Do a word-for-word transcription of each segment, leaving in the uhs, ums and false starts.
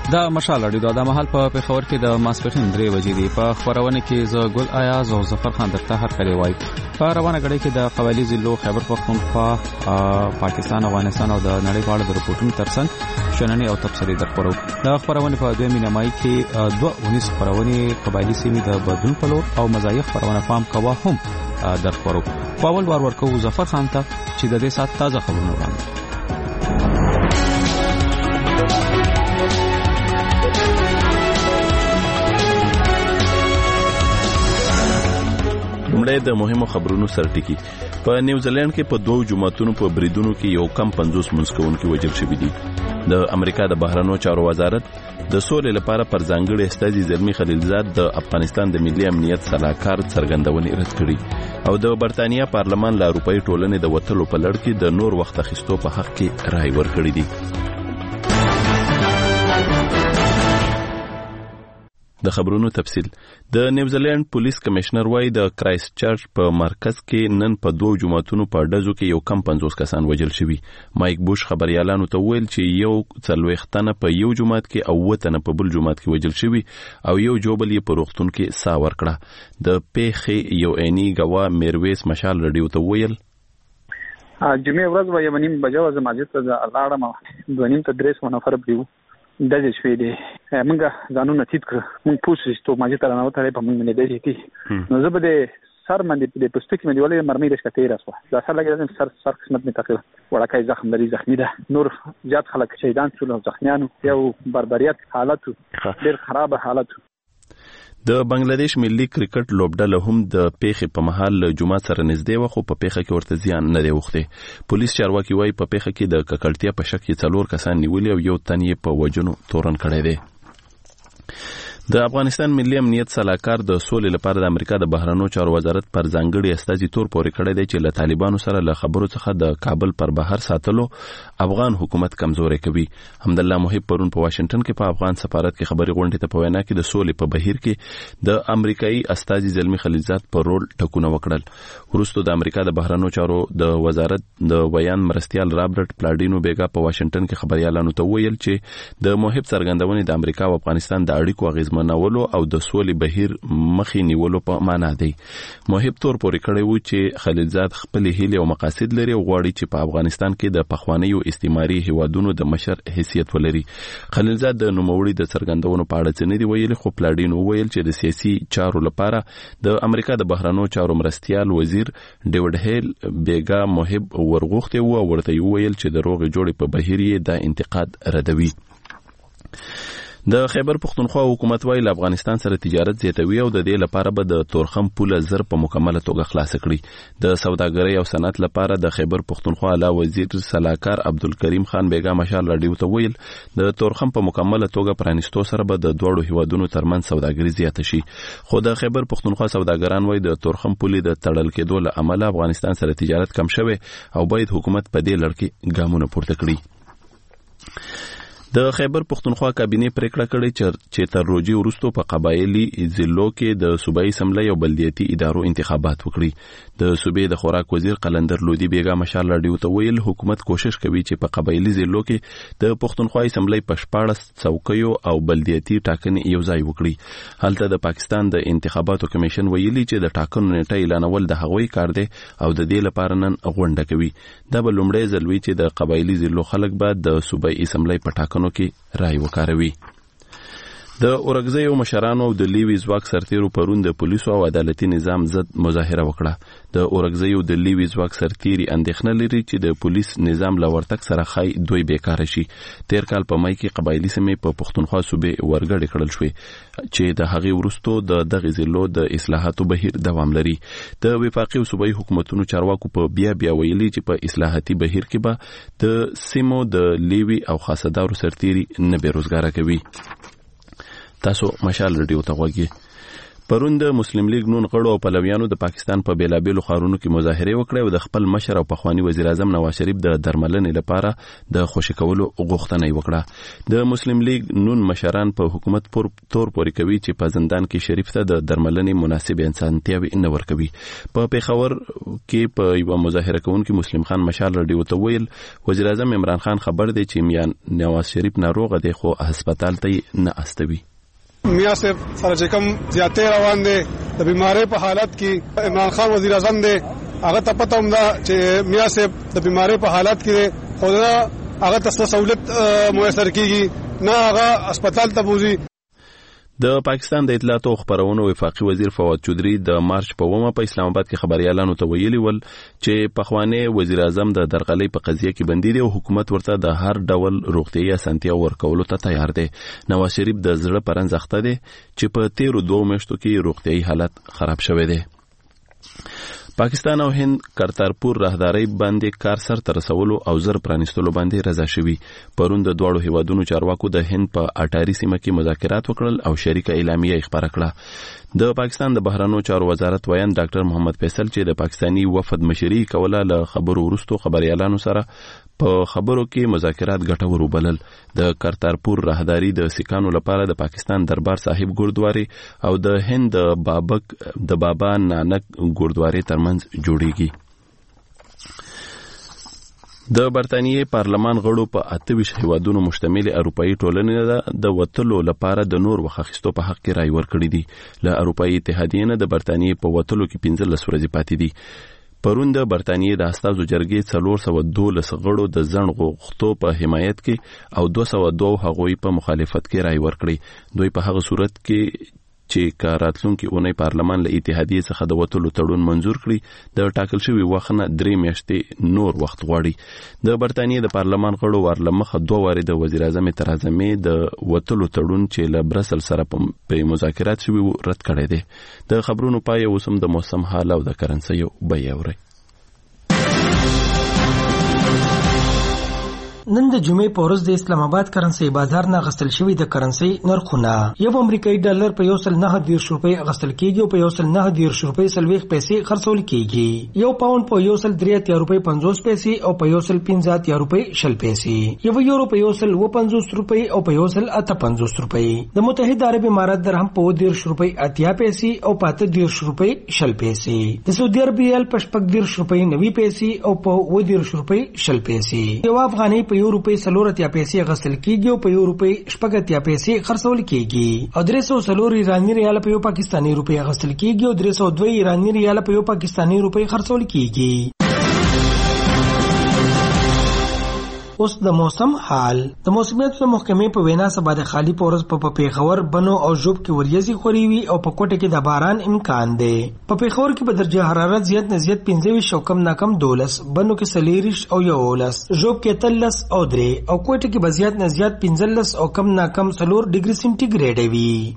دا مشال اړیدو د محل په پېښور کې د ماسپخین درې بجې دی. په خبرونه کې ز ګل ایاز او ظفر خان درته هر کلی وای. په روانه غړي کې د قبایلی ضلعو خیبر پختونخوا، پاکستان، افغانستان او د نړۍ په اړه د رپورټونو ترڅنګ شننې او تبصرې درخورو. د خبرونه په دوه مینمای کې دوه ونیس خبرونه قبایلی سیمې د بدلون په لور او مزایق خبرونه پام کوا هم درخورو. په اول وار ورکو ظفر خان ته چې د دې سات تازه خبرونه وړاندې. لومړی د مهمو خبرونو سرټکی. په نیوزیلند کې په دوه جمعتونو په بریدونو کې یو کم پنځوس منځکونکي وژل شوي دي. د امریکا د بهرنیو چارو وزارت د سولې لپاره پر ځانګړي استازي زلمی خلیلزاد د افغانستان د ملي امنیت صلاحکار څرګندونې رد کړي او د برتانیا پارلمان له اروپאי ټولنې د وټلو په لړ کې د نور وخت اخیستو په حق کې رائے ورکړي دي. د خبرونو تفصیل. د نیوزیلند پولیس کمشنر وای د کرایست چرچ په مرکز کې نن په دوه جمعتونو په ډزو کې یو کم پنځوس کسان وژل شوي. مایک بوش خبريالانو ته ویل چې یو څلوېښتنه په یو جمعات کې او وتنه په بل جمعات کې وژل شوي او یو جوبل یې په روغتون کې سا ورکړه. د پیښې یو عیني غوا میرویس مشال رډیو ته ویل جمعې ورځ و یو نیم بجو از مسجد ته لاړم، دوه نیم ته درې سوه نفر بریو دغه شوې دي. موږ ځانونه تیت کړ، موږ پوښتنه ته ماجي تر نه وته په موږ نه دی دي نو زه به د سر باندې د پستکي باندې ولې مرمۍ د شکته راسو دا سر لګیدم، سر سر قسمت می تقریبا وړکای زخم لري، زخمی ده. نور زیات خلک شهیدان شول او زخمیانو یو بربریت حالت ډیر خراب حالت. د بنگلاديش ملي کرکټ لوبډله هم د پیښې په محل جمعه سره نږدې و خو په پیښه کې ورته زیان نه دی وخته. پولیس چارواکي وایي په پیښه کې د ککړتیا په شک کې څلور کسان نیولي او یو تن یې په وجنو تورن کړی دی. د افغانستان ملي امنیت صلاحکار د سولې لپاره د امریکا د بهرنیو چارو وزارت پر ځانګړي استازي تور پورې کړی دی چې له طالبانو سره له خبرو څخه د کابل پر بهر ساتلو افغان حکومت کمزوري کوي. حمدالله محب پرون په واشنگټن کې په افغان سفارت کې خبري غونډې ته په وینا کې د سولې په بهیر کې د امریکایي استازي زلمی خلیلزاد پر رول ټکونه وکړل. وروسته د امریکا د بهرنیو چارو د وزارت د بیان مرستيال رابرټ پلاډینو بیګا په واشنگټن کې خبريالانو ته ویل چې د محب څرګندونې د امریکا او افغانستان د اړیکو اغیزمن نولو او د سولې بهیر مخې نیولو په معنا دی. محب تور پورې کړی و چې خلیلزاد خپل هیله او مقاصد لري او غواړي چې په افغانستان کې د پخوانیو استعماري هیوادونو د مشر حیثیت ولري. خلیلزاد د نوموړي د څرګندونو په اړه څه نه دی ویلي، خو پلاډینو ویل چې د سیاسي چارو لپاره د امریکا د بهرنیو چارو مرستيال وزیر ډیوډ هیل بیګا محب ورغوښته و او ورته ویل چې د روغ جوړې په بهیر یې د انتقاد ردوي. د خیبر پختونخوا حکومت وایي له افغانستان سره تجارت زیاتوي او د دې لپاره به د تورخم پوله زر په مکمله توګه خلاص کړي. د سوداګرۍ او صنعت لپاره د خیبر پختونخوا اعلی وزیر صلاحکار عبدالکریم خان بیګا مشال راډیو ته ویل د تورخم په مکمله توګه پرانیستو سره به د دوړو هیوادونو ترمنځ سوداګري زیاته شي. خو د خیبر پختونخوا سوداګران وایي د تورخم پولې د تړل کېدو له امله افغانستان سره تجارت کم شوی او باید حکومت په دې لړ کې ګامونه پورته کړي. د خیبر پختونخوا کابینه پریکړه کړې چې تر روجي وروسته په قبایلی ضلعو کې د صوبایي اسمبلی او بلدیاتي ادارو انتخابات وکړي. د صوبې د خوراک وزیر قلندر لودي بیګا مشال راډیو ته ویل حکومت کوشش کوي چې په قبایلی ضلعو کې د پختونخوا اسمبلی په شپاړس څوکیو او بلدیاتي ټاکنې یو ځای وکړي. هلته د پاکستان د انتخاباتو کمیشن ویلي چې د ټاکنو نیټه اعلانول د هغوی کار دی او د دې لپاره نن غونډه کوي. دا به لومړی ځل وي چې د قبایلی ضلعو خلک به د صوبایي اسمبلی په ټاکنو کې رائے وکاروي. د اورګزیو مشرانو او د لیوی ځواک سرتیرو پرون د پولیسو او عدالتي نظام ضد مظاهره وکړه. د اورګزیو د لیوی ځواک سرتیري اندېښنه لري چې د پولیس نظام له ورتګ سره خای دوی بیکاره شي. تیر کال په مای کې قبایلی سیمې په پختونخوا صوبې ورګړې کړل شوې چې د هغې وروسته د دغه ضلعو د اصلاحاتو بهیر دوام لري. د وفاقي او صوبایي حکومتونو چارواکو په بیا بیا ویلي چې په اصلاحاتي بهیر کې به د سیمو د لیوی او خاصدارو سرتیري نه بیروزګاره کوي. تاسو مشال رډیو ته غوږی. پرون د مسلم لیگ نون غړو او پلویانو د پاکستان په بیلابېلو ښارونو کې مظاهره وکړه او د خپل مشر او پخوانی وزیر اعظم نواز شریف د درملنې لپاره د خوشی کولو غوښتنه وکړه. د مسلم لیگ نون مشران په حکومت پر تور پوري کوي چې په زندان کې شریف ته د درملنې مناسب انسانتیاوي نه ورکوي. په پیښور کې په یو مظاهره کوونکي مسلم خان مشال رډیو ته ویل وزیر اعظم عمران خان خبر دی چې میان نواز شریف ناروغ دی خو هسپتال ته نه استوي. میاں سے سره کوم زیاتې روان دي د بیماری په حالت کې عمران خان وزیر اعظم دی هغه ته پته هم ده چې میاں سے د بیماری په حالت کې خو هغه ته سہولت میسر کیږي نه هغه هسپتال ته بوزي. د پاکستان د اطلاعات او خبرونو وفاقي وزیر فواد چودري د مارچ په ومه په اسلام آباد کې خبريالانو ته ویلي ول چې پخوانی وزیر اعظم د درغلۍ په قضیه کې بندي دی او حکومت ورته د هر ډول روغتيایي اسانتیا ورکولو ته تیار دی. نواز شریف د زړه پرنځخته دی چې په تیرو دوه میاشتو کې روغتيایي حالت خراب شوی دی. پاکستان او هند کرتارپور راهداري باندې کار سر تر رسولو او زر پرانستلو باندې رضا شوي. پرون د دواړو هیوادونو چارواکو د هند په اټاري سیمه کې مذاکرات وکړل او شریکه اعلامیه خبره کړه. د پاکستان د بهرنیو چارو وزارت ویان ډاکټر محمد فیصل چې د پاکستانی وفد مشري کوله له خبرو وروسته خبريالانو سره په خبرو کې مذاکرات ګټور وبلل. د کرتارپور راهداري د سکانو لپاره د پاکستان دربار صاحب ګوردواري او د هند د بابک د بابا نانک ګوردواري ترمنځ جوړیږي. د برتانیې پارلمان غړو په اتویش هیوادونو مشتمل اروپאי ټولنې د وټلو لپاره د نور وخښتو په حق کې رائے ورکړې دي. له اروپאי اتحادیې نه د برتانیې په وټلو کې پنځلس ورځې پاتې دي. پرون د برتانیې د استازو جرګې څلور سوه دولس غړو د ځنډ غوښتو په حمایت کې او دوه سوه دوه هغوی په مخالفت کې رائے ورکړي. دوی په هغه صورت کې چې کاراتلونکو اونۍ پارلمان له اتحادیې څخه د وټلو تړون منزور کړي د ټاکل شوی وخت نه درې میاشتې نور وخت غواړي. د برتانیې د پارلمان غړو ورلمخه دوه واره د وزیر اعظم ترازا مې د وټلو تړون چې له برسل سره په مذاکرات شوی رد کړی دی. د خبرونو پای اوسم د موسم حال او د کرنسي بیه اوري. نن د جمعې په ورځ د اسلام آباد کرنسي بازار نه غستل شوی د کرنسي نرخونه یو امریکایي ډالر په یو سل نه دیرش روپۍ غستل کیږي او په یو سل نه دیرش روپۍ سلويخ پیسې خرڅول کیږي. یو پاوند په یو سل درې اتیا روپۍ پنځوس پیسې او په یو سل پنځه اتیا روپۍ شل پیسې. یو یورو په یو سل و پنځوس روپۍ او په یو سل اته پنځوس روپۍ. د متحده عرب امارات درهم په دیرش روپۍ اتیا پیسې او په اته دیرش روپۍ شل پیسې. د سعودي عرب ریال په شپږ دیرش روپۍ نوي پیسې او په و دیرش روپۍ شل پیسې. یو افغاني په یو روپۍ سلور اتیا پیسې غسل کیږي او په یو روپۍ شپږ اتیا پیسې خرڅول کیږي. او درې سوه څلور ایراني ریال په یو پاکستاني روپۍ غسل کیږي او درې سوه دوه ایراني ریال په یو پاکستاني روپۍ خرڅول کیږي. اوس د موسم حال. د موسمیت د محکمې په وینا سبا د خالی پورز په پیښور بنو او ژوب کې وریځي خوري وي او په کوټه کې د باران امکان دی. په پیښور کې په درجه حرارت زیات نه زیات پنځه ویشت او کم نه کم دولس، بنو کې څلېرویشت او یولس، ژوب کې اتلس او درې او کوټه کې به زیات نه زیات پنځلس او کم نه کم څلور ډیګري سنټیګریډ وي.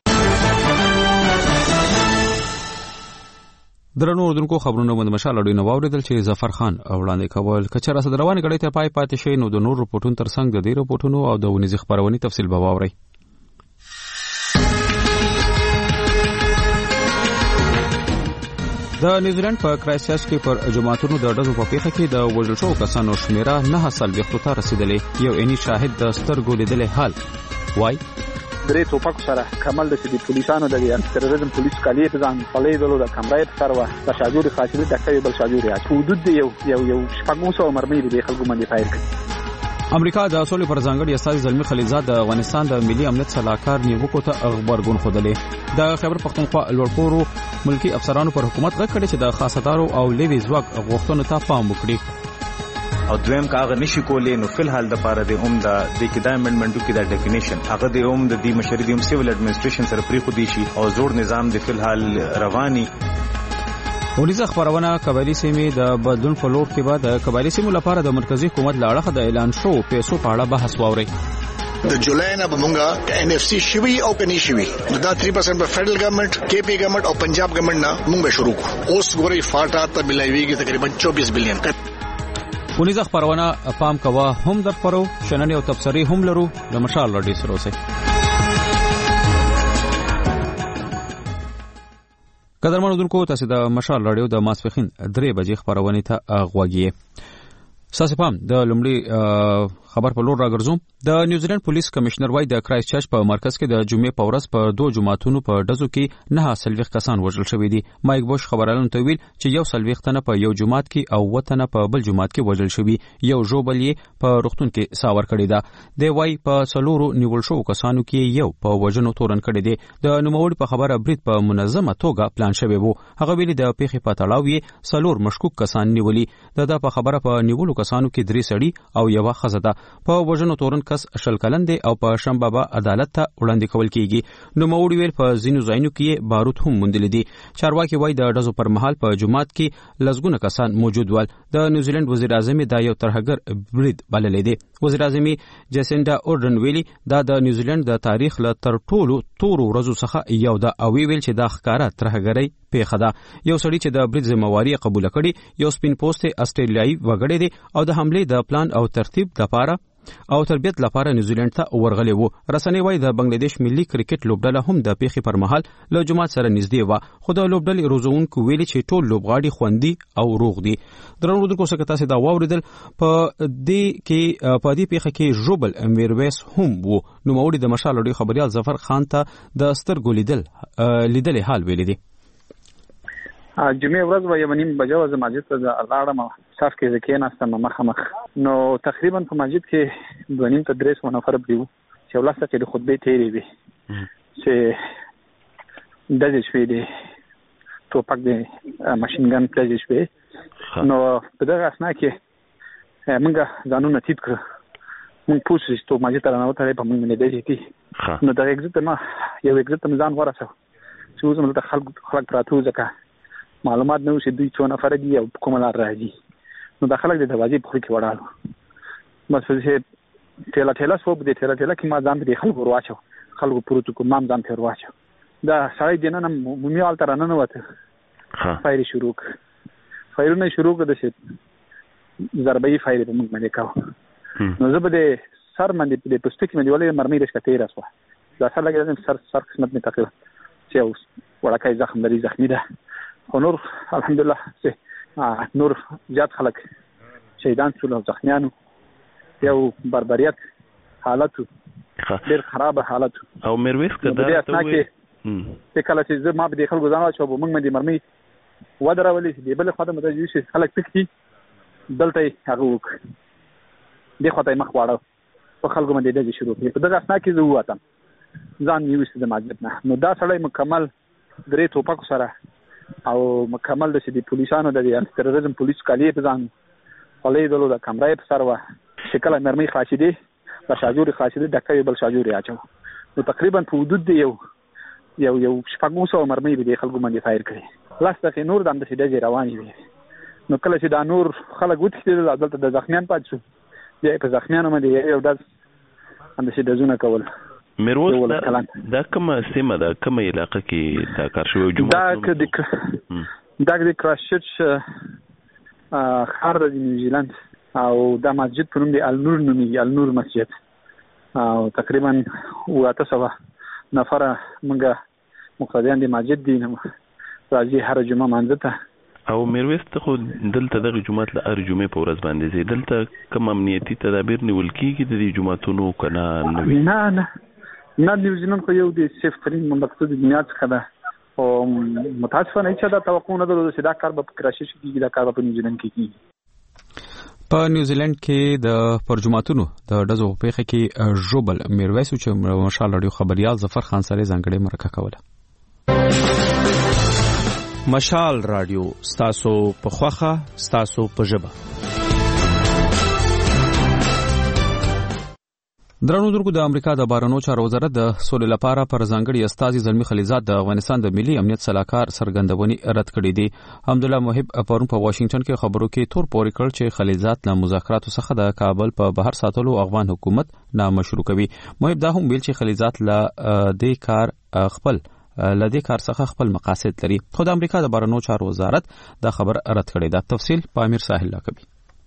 درنو اردوونکو خبرونه باندې مشال اړوي نو واوریدل چې ظفر خان وړاندې کول کچره صدر روانه غړې ته پای پاتې شي نو د نور رپورټونو ترڅنګ د دې رپورټونو او د ونیز خبرونې تفصیل به واوري. د نیوزیلند په کرایسټ چرچ کې پر جماعتونو د ډزو په پیښه کې د وژل شوو کسانو شمیره نه سل وختو ته رسیدلې. یو عیني شاهد د سترګو لیدلې حال وای درې ټوپک سره کمل د سړي پولیسانو د تروریزم پولیس کالي په ځان فلې دلو د کمرې په سر و د شاجوري فاصله د کوي بل شاجوري اچ حدود یو یو یو شپږ سوه مرمۍ د خلکو باندې فایر کړ. امریکا د اصول پر ځانګړي استاد زلمی خلیلزاد د افغانستان د ملي امنیت صلاحکار نیوکو ته خبرګون خوده. د خیبر پختونخوا لوړپورو ملکی افسرانو پر حکومت غږ کړی چې د خاصدارو او لیوي ځواک غوښتنو ته پام وکړي او دویم کاغه نشي کولې نو فلحال د پاره د اوم د د کدا امندمنټو کې د ډیفینیشن هغه د اوم د دی مشري د سیویل اډمنستریشن سره پری خو دي شي او زوړ نظام د فلحال رواني. ونیزه خبرونه قبایلی سیمې د بدلون په لور کې بعد د قبایلی سیمو لپاره د مرکزی حکومت لاړه د اعلان شو پیسو په اړه بحث واوري. د جولای نه بمونګه ان اف سی شوی او کني شوی دا تین پرسنټ په فدرل ګورنمنت کې پی ګورنمنت او پنجاب ګورنمنت نه مونږ شروع کو اوس ګوري فاټا ته ملایويږي تقریبا چوبیس بلین. ونیزه خبرونه پام کوا هم در پرو شننه او تبصری هم لرو د مشال رډي سره اوسه. قدرمنو دونکو تاسو د مشال رادیو د ماسپخین درې بجې خبرونه ته غوږی ساسي پام د لومړي خبر په لور راګرځوم. د نیوزیلند پولیس کمشنر وای د کرایست چرچ په مرکز کې د جمعې په ورځ په دوه جماعتونو په ډزو کې نه سلويخ کسان وژل شوي دي. مایک بوش خبرالون ته ویل چې یو سلويخ تنه په یو جماعت کې او وتنه په بل جماعت کې وژل شوي. یو ژوبل یې په روغتون کې ساور کړی دا. دی وای په څلورو نیول شو کسانو کې یو په وژنو تورن کړی دی. د نوموړي په خبره برید په منظمه توګه پلان شوی وو. هغه ویلي د پیښې په تړاو یې څلور مشکوک کسان نیولي. د په خبره په نیولو کسانو کې درې سړي او یو ښځه ده. په وژنو تورن کس شل کلن دی او په شنبه عدالت ته وړاندې کول کیږي. نو موړي ویل په ځینو ځایونو کې بارود هم موندل دي. چارواکي وای د ډزو پر مهال په جماعت کې لزګونه کسان موجود ول. د نیوزیلند وزیر اعظم دا یو ترهګر برید بللی دی. وزیر اعظم جیسنډا اورډن ویلي دا د نیوزیلند د تاریخ له تر ټولو تورو ورځو څخه یو ده او ویل چې دا ښکارا ترهګرۍ پیښه ده. یو سړی چې د برید ذمہواری قبول کړي یو سپین پوسټ استرالیایي وګړی دی او د حمله د پلان او ترتیب لپاره او تربیت لپاره نیوزیلند ته ورغلی وو. رسنۍ وای د بنگلاديش ملي کرکټ لوبډله هم د پیښې پر مهال له جماعت سره نږدې و. خو د لوبډلې روزونکو ویلي چې ټول لوبغاړي خوندي او روغ دي. درنو دونکو څخه تاسو دا واوریدل. په دې کې په دې پیښه کې ژوبل میرویس هم وو. نو موړي د مشال لوی خبريال ظفر خان ته د سترګو لیدل لیدل حال ویل دي. جمعې ورځ و یمنیم بجو از مسجد ته لاړم صف کې ځکه ناستم مخ مخ نو تقریبا په مسجد کې دوه نیم ته درې سو نفر بریو چې ولاسته کې د خطبه تیری وي چې دغه شوي دي توپک دی ماشين ګن پلیز شوي. نو په دغه اسنا کې موږ ځانونه تیت کړ. موږ پوښتنه چې مسجد ته نه وته په موږ نه دی چې نو دا ایگزیت ما یو ایگزیت ځان ورسو چې زموږ د خلک خلک راتو ځکه معلومات نه وشي دوی څو نفر دي او کومه لار راځي. نو د خلک د دروازې په خوا کې وړاله بس چې ټیلا ټیلا سو په دې ټیلا ټیلا کې ما ځان دې خلک ورواچو خلکو پروتو کوم مام ځان ته ورواچو. دا سړی دینه نه مومیال تر نه وته فایر شروع فایرونه شروع کړه چې ضربې فایر په موږ باندې کاوه. نو زه به د سر باندې په پستکی باندې ولې مرمۍ رښکته راسوه. دا سر لګیدم سر سر قسمت می تقریبا چې اوس وړکای زخم لري زخمی ده. خو نور الحمدلله چې نور زیات خلک شهیدان شول او زخمیانو یو بربریت حالت ډېر خراب حالت او میرویس کده ته وي چې کله چې ما به د خلکو ځان واچو موږ مې د مرمۍ ودرولې چې بل خدای مته چې خلک پکې دلته هغه وک د خدای مخ واړو په خلکو باندې د شروع په دغه اسنا کې زه واته ځان نیوسته د مسجد نه. نو دا سړی مکمل درې توپک سره او مکمل د سړي پولیسانو د تروریزم پولیس کالی په ځان ولې دلو د کمرې په سر و شکل مرمۍ خاصې دي په شاجوري خاصې دي ډکې بل شاجوري اچو. نو تقریبا په حدود دی یو یو یو شپږ سو مرمۍ به خلکو باندې فایر کړي. لاس ته نور د اندې د رواني وي. نو کله چې دا نور خلک وتښتېدل عدالت د زخمیان پات شو یا په زخمیانو باندې یو د اندې د زونه کول. میروز دا, دا کومه سیمه ده کومه علاقه کې دا کار شوی جمعه دا د دا د کراشچرچ خار د نیوزیلند او دا مسجد په نوم دی النور نومي النور مسجد او تقریبا واته سوا نفر موږ مقتدیان د مسجد دي راځي هر جمعه مانځته. او میروز ته خو دلته دغه جمعه له هر جمعه په ورځ باندې زی دلته کوم امنیتي تدابیر نیول کیږي د دې جمعهتونو کنه نه نه نه نیوزیلند خو یو د سیف ترین مملکت د دنیا څخه ده او متاسفانه چې دا توقع نه درلوده چې دا کار به کراشي کیږي دا کار په نیوزیلند کې کیږي. په نیوزیلند کې د پرجماعتونو د ډزو په پیښه کې ژوبل میرویس چې مشال رادیو خبريال ظفر خان سره ځانګړي مرکه کوله. مشال رادیو ستاسو په خوخه ستاسو په ژبه. درنو درګو د امریکا د بارنو چارو وزارت د سولې لپاره پر ځانګړي استازي زلمی خلیزات د افغانستان د ملي امنیت صلاحکار سرګندونی رد کړې دي. حمدالله محب پرون په واشنگټن کې خبرو کې تور پورې کړ چې خلیزات له مذاکراتو څخه د کابل په بهر ساتلو افغان حکومت نامشروع کوي. محب دا هم ویل چې خلیزات له دې کار خپل لدې کار څخه خپل مقاصد لري. خو د امریکا د بارنو چارو وزارت دا خبر رد کړې ده. تفصیل په امیر ساحل لا کوي.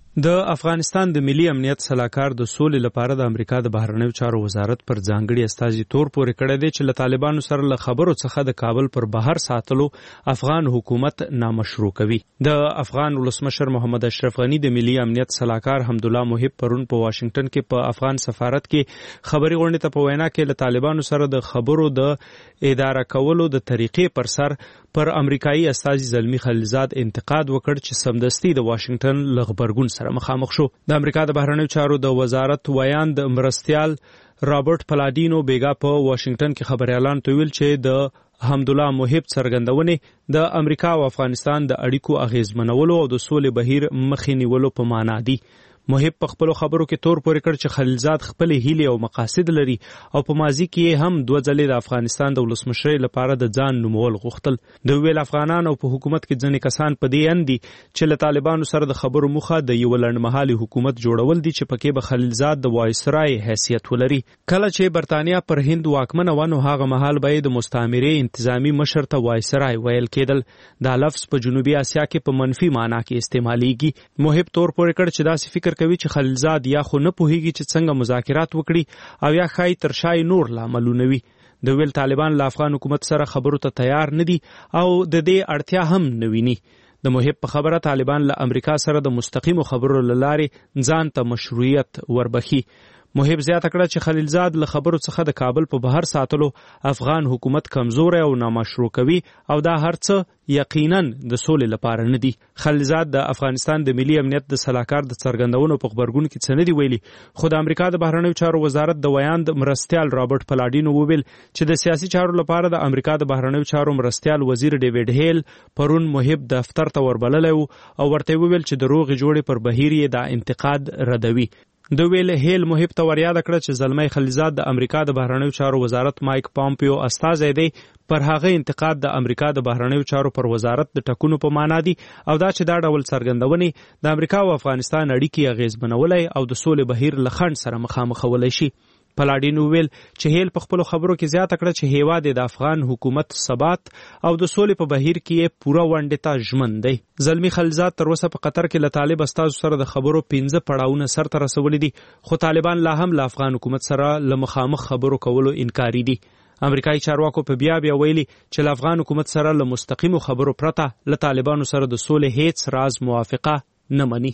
د افغانستان د ملي امنیت سلاکار د سولې لپاره د امریکا د بهرنیو چارو وزارت پر ځانګړي استازي تور پورې کړی دی چې له طالبانو سره له خبرو څخه د کابل پر بهر ساتلو افغان حکومت نامشروع کوي. د افغان ولسمشر محمد اشرف غنی د ملي امنیت سلاکار حمدالله محب پرون په واشنگټن کې په افغان سفارت کې خبري غونډې ته په وینا کې له طالبانو سره د خبرو د اداره کولو د طریقې پر سر پر امریکایي استازي زلمی خلیلزاد انتقاد وکړ چې سمدستي د واشنگټن له غبرګون سره مخامخ شو. د امریکا د بهرنیو چارو د وزارت ویاند مرستیال رابرټ پلادینو بیګا په واشنگټن کې خبريالان ته ویل چې د حمدالله محب څرګندونې د امریکا او افغانستان د اړیکو اغیزمنولو او د سولې بهیر مخې نیولو په معنا دي. محب په خپل خبرو کې تور پورې کړ چې خلیلزاد خپل هیلې او مقاصد لري او په ماضي کې هم دوه ځلې د افغانستان د ولسمشرۍ لپاره د ځان نومول غوښتل. د ویل افغانان او په حکومت کې ځینې کسان په دې اندي چې له طالبانو سره د خبرو موخه د یو لنډمهالي حکومت جوړول دي چې پکې به خلیلزاد د وایسرای حیثیت ولري. کله چې برتانیا پر هند واکمنه و نو هغه مهال به د مستعمرې انتظامی مشر ته وایسرای ویل کېدل. دا لفظ په جنوبي اسیا کې په منفي معنی کې استعمالېږي. محب تور پورې کړ چې داسې فکر کوي چې خلیلزاد یا خو نه پوهیږي چې څنګه مذاکرات وکړي او یا خای تر شای نور لاملونه وي. د ویل طالبان له افغان حکومت سره خبرو ته تیار نه دي او د دې اړتیا هم نه ویني. د محب په خبره طالبان له امریکا سره د مستقیمو خبرو له لارې ځان ته مشروعیت وربخي. محب زیاته کړه چې خلیلزاد له خبرو څخه د کابل په بهر ساتلو افغان حکومت کمزوري او نامشروع کوي او دا هر څه یقینا د سولې لپاره نه دي. خلیلزاد د افغانستان د ملي امنیت د سلاکار د څرګندونو په خبرګون کې څه نه دی ویلي، خو د امریکا د بهرنیو چارو وزارت د ویاند مرستیال رابرټ پلادینو وویل چې د سیاسي چارو لپاره د امریکا د بهرنیو چارو مرستیال وزیر ډیوډ هیل پرون محب دفتر ته وربللی او ورته وویل چې د روغې جوړې پر بهیر یې دا انتقاد ردوي. د ویل هیل محب ته ور یاد کړه چې زلمی خلیلزاد د امریکا د بهرنیو چارو وزارت مایک پامپیو استازی دی. پر هغه انتقاد د امریکا د بهرنیو چارو پر وزارت د ټکونو په معنا دي او دا چې دا ډول څرګندونې د امریکا او افغانستان اړیکې اغیزمنولای او د سولې بهیر له خنډ سره مخامخولی شي. پلادینو ویل چې هیل په خپل خبرو کې زیاته کړه چې هیواد د افغان حکومت ثبات او د سولې په بهیر کې پوره ونډه ته ژمن دی. زلمی خلیلزاد تر اوسه په قطر کې له طالب استازو سره د خبرو پنځه پړاوونه سرته رسولي دي، خو طالبان لا هم له افغان حکومت سره له مخامخ خبرو کولو انکاري دي. امریکایي چارواکو په بیا بیا ویلي چې له افغان حکومت سره له مستقیمو خبرو پرته له طالبانو سره د سولې هیڅ راز موافقه نه مني.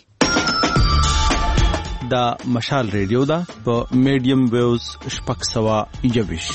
دا مشال ریډیو دا په میډیم ویوز شپږ سوه یوویش.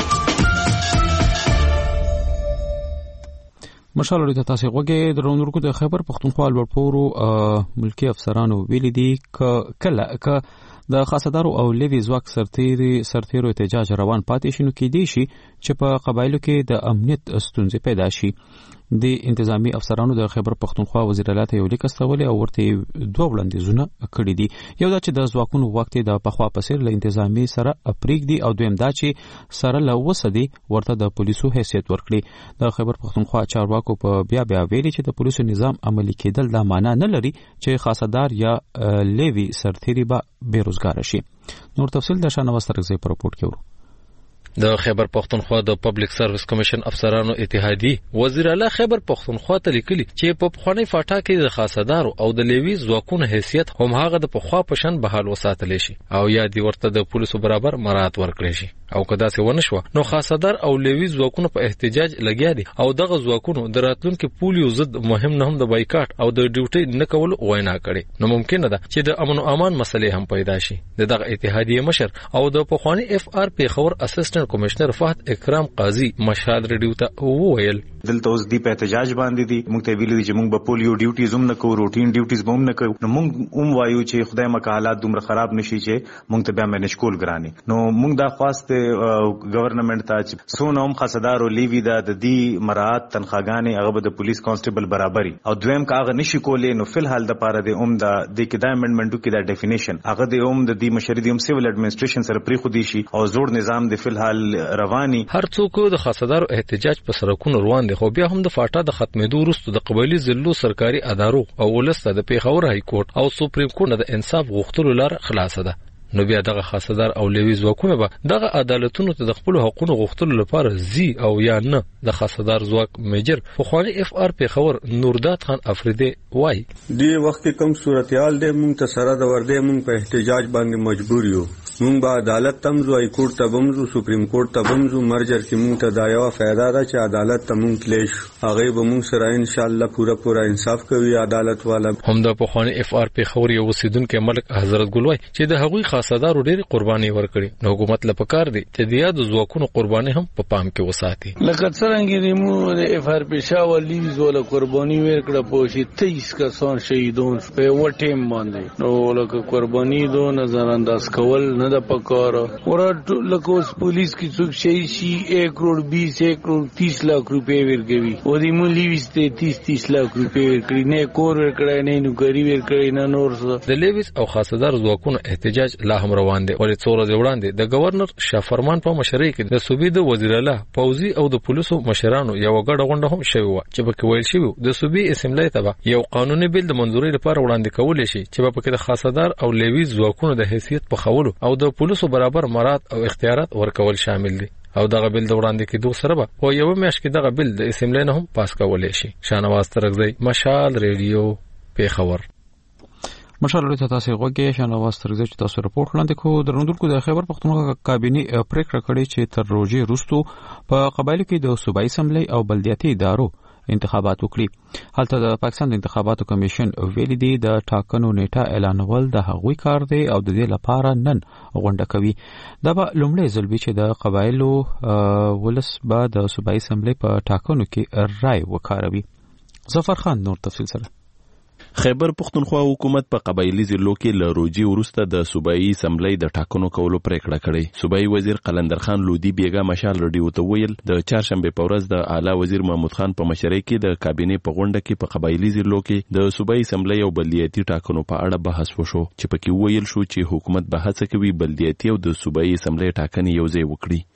مشال ریډیو ته تاسو غوږی درونکو د خیبر پښتونخوا لوړپورو ملکی افسرانو ویلي دي ک کله ک د خاصدارو او لیوی ځواک سرتیري سرتیرو احتجاج روان پاتې شي نو کې دی شي چې په قبایلو کې د امنیت ستونزې پیدا شي. د انتظامی افسرانو د خیبر پښتونخوا وزیر اعلی ته یو لیک استولی او ورته دوه وړاندیزونه کړي دي. یو دا چې د ځواکونو وخت د پخوا پسیر له انتظامی سره اپریک دي او دویم دا چې سره له وسدي ورته د پولیسو حیثیت ورکړي. د خیبر پښتونخوا چارواکو په بیا بیا ویلي چې د پولیسو نظام عملی کېدل دا معنا نه لري چې خاصدار یا لیوی سرتیري به بیروزګار شي. نور تفصیل د شانواز ترغزي په رپورت کې ورو. د خیبر پښتونخوا د پبلک سرویس کمیشن افسرانو اتحادی وزیر اعلی خیبر پښتونخوا ته لیکلي چې په پخوانی فاټا کې د خاصدارو او د لیوی ځواکونو حیثیت هم هغه د پخوا پشن بحال وساتل شي او یا دی ورته د پولیسو برابر مراعات ورکړي شي او کدا څه ونه شو نو خاصدار او لیوی ځواکونو په احتجاج لګیا دي او دغه ځواکونو د راتلونکو پولیو ضد مهم نه هم د بایکاټ او د ډیوټي نه کول وینا کړي. نو ممکن ده چې د امن او امان مسلې هم پیدا شي. دغه اتحادیه مشر او د پخوانی اف آر پی خبر اسسټنټ کمشنر فهد اکرام قاضي مشال ریډیو ته وویل دلته اوس دی په احتجاج باندې دي موږ ته ویلي چې موږ به پولیو ډیوټیز هم نه کوو روټین ډیوټیز به هم نه کوو. نو موږ هم وایو چې خدای مکه حالات دومره خراب نشي چې موږ ته بیا مینج کول ګراني. نو موږ دا خواست گورنمنت ته چې سونه هم خاصدار او لیوی دا د دې مراعات تنخواګانې هغه به د پولیس کانسټیبل برابرۍ او دویم کاغه نشي کولې نو فل حال د پاره د اوم د د کې د امندمنټو کې د ډیفینیشن هغه د اوم د دې مشري د سیویل اډمنستریشن سره پری خو دي شي او زوړ نظام د فل حال رواني. هر څوک د خاصدارو احتجاج په سرکونو روان دي خو بیا هم د فاټا د ختمېدو وروسته د قبایلی ضلعو سرکاري ادارو او ولسته د پیښور های کورټ او سپریم کورټ د انصاف غوښتلو لار خلاصه ده. نو بیا دغه خاصدار او لیوي ځواکونه به دغه عدالتونو ته د خپل حقوقو غوښتلو لپاره زی او یا نه. د خاصدار ځواک میجر فخوانی اف آر پیښور نورداد خان افریدی وای دی وخت کم صورتحال دې مونږ ته سره د ورده مونږ په احتجاج باندې مجبور یو. مونږ به عدالت تمزو ای کورټ ته بمزو سپریم کورټ ته بمزو مرجر کې مونږ ته دا یو فائدہ ده چې عدالت ته مونږ تلش هغه به مونږ سره ان شاء الله پورا پورا انصاف کوي عدالت والا. هم د فخوانی اف آر پیښور یو اوسیدونکو ملک حضرت ګلوای چې د هغوی خاصدارو ډېری قرباني ورکړي نو حکومت له پکار دی چې د یاد ځواکونو قرباني هم په پام کې وساتي. لکه څنګه ریمو د اف آر پیښور لیز ولا قرباني ورکړه په تیس کسان شهیدون په وټیم باندې نو لکه قرباني دو نظر انداز کول نه د پکار ورته لکه اوس پولیس کی څوک شي شي एक करोड़ बीस एक करोड़ तीस लाख रुपए ورګوي او د مولي وسته तीस तीस लाख रुपए ورکړي نه کور ورکړي نه نوکری ورکړي نه نور څه. د لیویس او خاصدار ځواکونو احتجاج لا هم روان دي. ولې څوره دی وړاندې د گورنر شافرمان په مشرۍ کې د صوبې د وزیر اعلی پوزي او د پولیسو مشرانو یو غړ غونډه هم شوی و چې په کې ویل شوی د صوبې اسمبلی ته یو قانوني بیل د منځوري لپاره وړاندې کول شي چې په کې د خاصدار او لیویس ځواکونو د حیثیت په خولو او د پولیسو برابر مراد او اختیارات ورکول شامل دي او دغه بل د وړاندې کېدو سره به په یو میاشت کې دغه بل د اسمبلی نه هم پاس کولای شي. شانواز ترغزی مشال ریډیو پیښور. مشال ریډیو تاسو غوږی شانواز ترغزی چې تاسو رپورټ وړاندې کوو. درنوونکو د خیبر پښتونخوا کابینه پریکړه کړې چې تر روزي وروسته په قبایلو کې د صوبایي اسمبلی او بلدیاتي ادارو انتخابات وکړي. حالته د پاکستان د انتخاباتو کمیشن ویلي دی د ټاکنو نیټه اعلانول د هغوی کار دی او د دې لپاره نن غونډه کوي. دا به لومړی ځل وي چې د قبایلو ولس به د صوبایي اسمبلی په ټاکنو کې رای وکاروي. ظفر خان نور تفصیل سره. خیبر پښتونخوا حکومت په قبایلی ضلعو کې له روجي وروسته د صوبایي اسمبلی د ټاکنو کولو پریکړه کړې. صوبایي وزیر قلندر خان لودي بیګا مشال رډیو ته ویل د چهارشنبه په ورځ د اعلی وزیر محمود خان په مشرۍ کې د کابینه په غونډه کې په قبایلی ضلعو کې د صوبایي اسمبلی او بلدیاتي ټاکنو په اړه بحث وشو چې پکې ویل شو چې حکومت به هڅه کوي بلدیاتي او د صوبایي اسمبلی ټاکنې یوځای وکړي.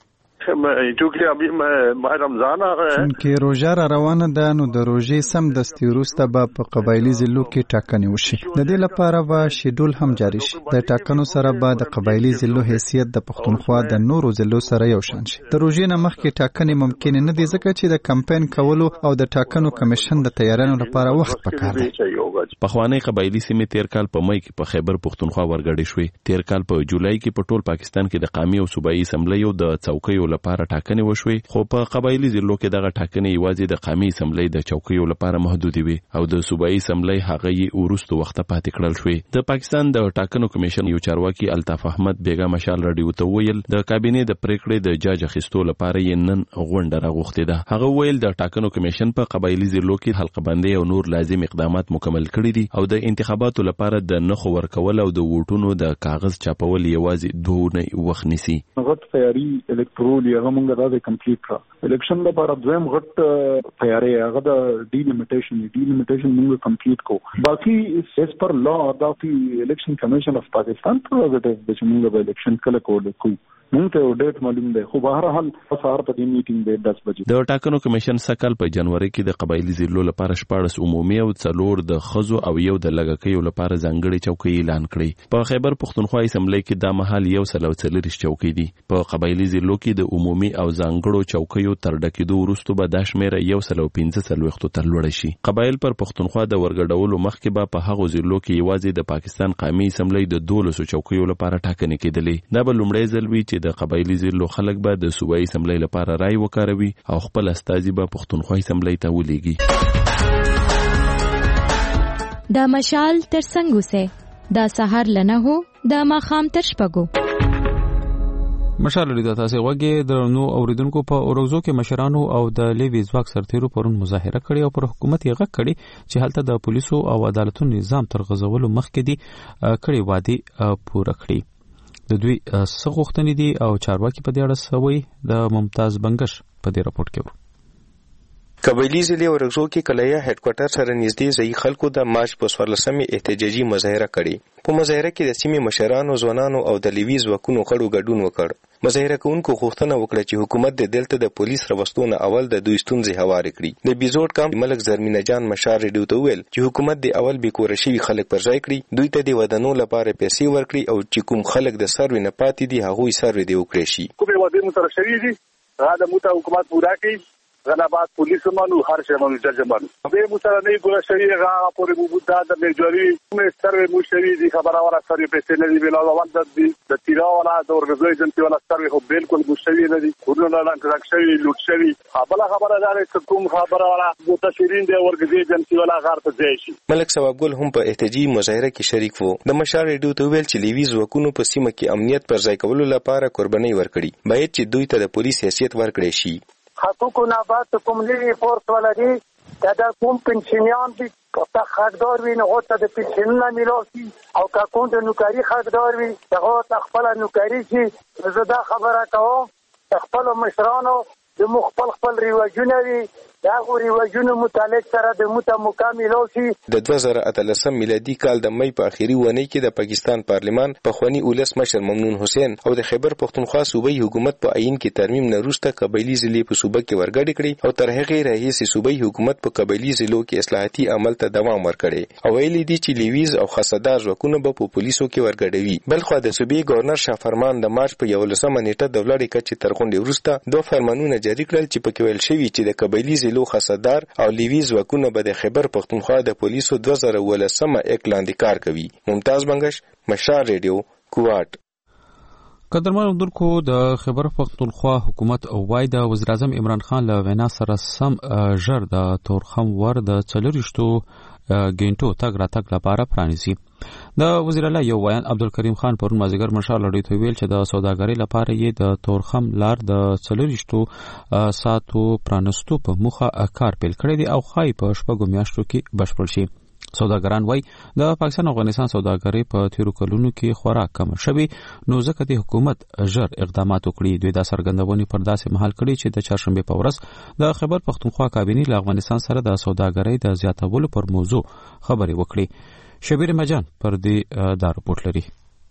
چونکه ابي ماه رمضان هغه چې روزه را روانه ده نو د روزې سم دستي وروسته به په قبایلی ضلعو کې ټاکنې وشي. د دې لپاره به شیډول هم جاری شي. د ټاکنو سره به د قبایلی ضلعو حیثیت د پښتونخوا د نورو ضلعو سره یو شان شي. د روزې نه مخکې ټاکنې ممکن نه دي ځکه چې د کمپاین کولو او د ټاکنو کمیشن د تیارانو لپاره وخت پکار دی. پخوانی قبایلی سیمې تیر کال په مای کې په خیبر پښتونخوا ورګړې شوې. تیر کال په جولای کې په ټول پاکستان کې د قومي او صوبایي اسمبلی او د څوکیو لپاره ټاکنې وشوې خو په قبایلی ضلعو کې دغه ټاکنې یوازې د قومي اسمبلی د چوکیو لپاره محدود وي او د صوبایي اسمبلی هغه یې ورستو وخت پاتې کړل شوې. د پاکستان د ټاکنو کمیشن یو چارواکي الطاف احمد بیګا مشال رډیو ته ویل د کابینه د پریکړې د جاج اخیستو لپاره یې نن غونډه راغوښتې ده. هغه ویل د ټاکنو کمیشن په قبایلی ضلعو کې حلقه بندي او نور لازم اقدامات مکمل کړي دي او د انتخاباتو لپاره د نخو ورکول او د ووټونو د کاغذ چاپول یوازې دوه نه وخت نیسي. غټ تیاری الکترول هغه مونږ راځي کمپلیټ کړه. الیکشن لپاره دویم غټ تیاری هغه د ډی لیمیټیشن ډی لیمیټیشن مونږ کمپلیټ کو. باقي اس پر لا دا فی الیکشن کمیشن اف پاکستان پروګټیو چې مونږ به الیکشن کله کول کوو مونږ ته ډیټ معلوم دی خو بهر حال سهار په دې میټینګ دی دس بجې. د ټاکنو کمیشن سکل په جنوري کې د قبایلی ضلعو لپاره شپږ عمومي او څلور د خزو او یو د لګکیو لپاره ځانګړي چوکۍ اعلان کړې. په خیبر پښتونخوا اسمبلی کې د محل یو سل او څلور چوکۍ دي. په قبایلی ضلعو کې د عمومي او ځانګړو چوکیو تر ډکېدو وروسته به د شمیره یو سل او پنځه څلوېښتو تر لوړ شي. قبایل پر پښتونخوا د ورګډولو مخکې به په هغو ضلعو کې یوازې د پاکستان قومي اسمبلی د دولسو چوکیو لپاره ټاکنې کېدلې. دا به لومړی ځل وي چې د قبایلی ضلعو خلک به د صوبایي اسمبلی لپاره رای وکاروي او خپل استازي به پښتونخوا اسمبلی ته ولیږي. دا مشال تر څنګه سه دا سحر لنه هو دا ماخام تر شپږو. مشال لري تاسو غوږی درنو اوریدونکو په اورغزو کې مشرانو او د لیوی ځواک سرتیرو پرون مظاهره کړې او پر حکومت یې غږ کړي چې هلته د پولیسو او عدالتونو نظام تر غزولو مخکې دي کړي وادي پوره کړي. د دوی څه غوښتنې دي او چارواکي په دې اړه سوي د ممتاز بنگش په دې راپورټ کې. قبایلی ضلع ورغزو کې کلیه هډ کوارټر سره نږدې ځای خلکو د مارچ په څوارلسمې احتجاجي مظاهره کړې. په مظاهره کې د سیمې مشرانو، ځوانانو او د لیوي ځواکونو غړو ګډون وکړ. مظاهره کوونکو غوښتنه وکړه چې حکومت د دلته د پولیس راوستو نه اول د دوی ستونزې هوارې کړي. د بیزوټ کام ملک زرمینه جان مشار ریډیو ته ویل چې حکومت د اول بیکوره شوي خلک پر ځای کړي، دوی ته د ودانو لپاره پیسې ورکړي او چې کوم خلک د سروې نه پاتې دي هغوی سروې دې وکړي شي. کومې ودې مو سره شوي دي هغه د موته حکومت پورا کړي. غناباد پولیس مانو هر شي مانو جج مانو به مو سره نه پورا شوی هغه پورې مو بودا د میجوري مې سروې مو شوی دي خبره ولا سروې پیسې نه دی ویلا وان د د تیرا ولا د اورګنایزیشن تی ولا سروې خو بالکل مو شوی نه دي خودونه نه لنک شوی لوټ شوی خبره خبره دار کوم خبره ولا متشرین دی اورګنایزیشن تی ولا غار ته ځای شي. ملک ثوابګل هم په احتجاجي مظاهره کې شریک وو. د مشار ریډیو ته ویل چې لیوي ځواکونو په سیمه کې امنیت پر ځای کولو لپاره قرباني ورکړي، باید چې دوی ته د پولیس حیثیت ورکړي شي. حقوق نبات کوم لیوی فورس ولري دا کوم پنشنیان دي که حقدار وي نو هغه ته د پنشن نه میلاوي او که کوم د نوکری حقدار وي هغه ته خپل نوکری شي. زه دا خبره کوم خپل مشرانو د مخبل خپل ریواجونه وي دا غوري وجونو متعلق سره د موته مکمل اوسي. د دوه زره اتلسم میلادي کال د مې په اخیری ونی کې د پاکستان پارلمان په خواني اولس مشر ممنون حسین او د خیبر پختونخوا صوبایي حکومت په عین کې ترمیم نه وروسته قبایلی ضلع په صوبه کې ورګډ کړي او تر هغه رئیس صوبایي حکومت په قبایلی ضلعو کې اصلاحاتي عمل ته دوام ورکړي او ویلي دي چې لیویز او خاصدار ځواکونه به په پولیسو کې ورګډوي. بلخو د صوبې گورنر شاه فرمان د مارچ په یولسمه نیټه د ولړې کچې تر غونډې وروسته دوه فرمانونه جاری کړل چې پکې ویل شوی چې د قبایلی ضلعو خاصدار او لیوی ځواکونه به د خیبر پختونخوا د پولیسو دوه زره ولسمه اک لاندې کار کوي. ممتاز بنگش، مشار ریډیو، کوواټ. قدرمن اردوونکو د خیبر پختونخوا حکومت او وای د وزیر اعظم عمران خان له وینا سره سم ژر د تورخم ور د څلورشتو ګینټو تګ را تګ لپاره پرانیزي. د وزیر اعلی یو ویان عبدالکریم خان پرون مازیګر مشال لړۍ ته ویل چې د سوداګرۍ لپاره یې د تورخم لار د څلورشتو ساتو پرانستو په موخه کار پیل کړی دی او خای په شپږو میاشتو کې بشپړ شي. سوداګران وای د پاکستان او افغانستان سوداګرۍ په تیرو کلونو کې خورا کم شوي نو ځکه د حکومت ژر اقدامات وکړي. دوی دا څرګندونې پر داسې مهال کړي چې د چهارشنبې په ورځ د خیبر پختونخوا کابینې له افغانستان سره د سوداګرۍ د زیاتولو پر موضوع خبرې وکړي. شبیر مجان پر دې دا رپورټ لري.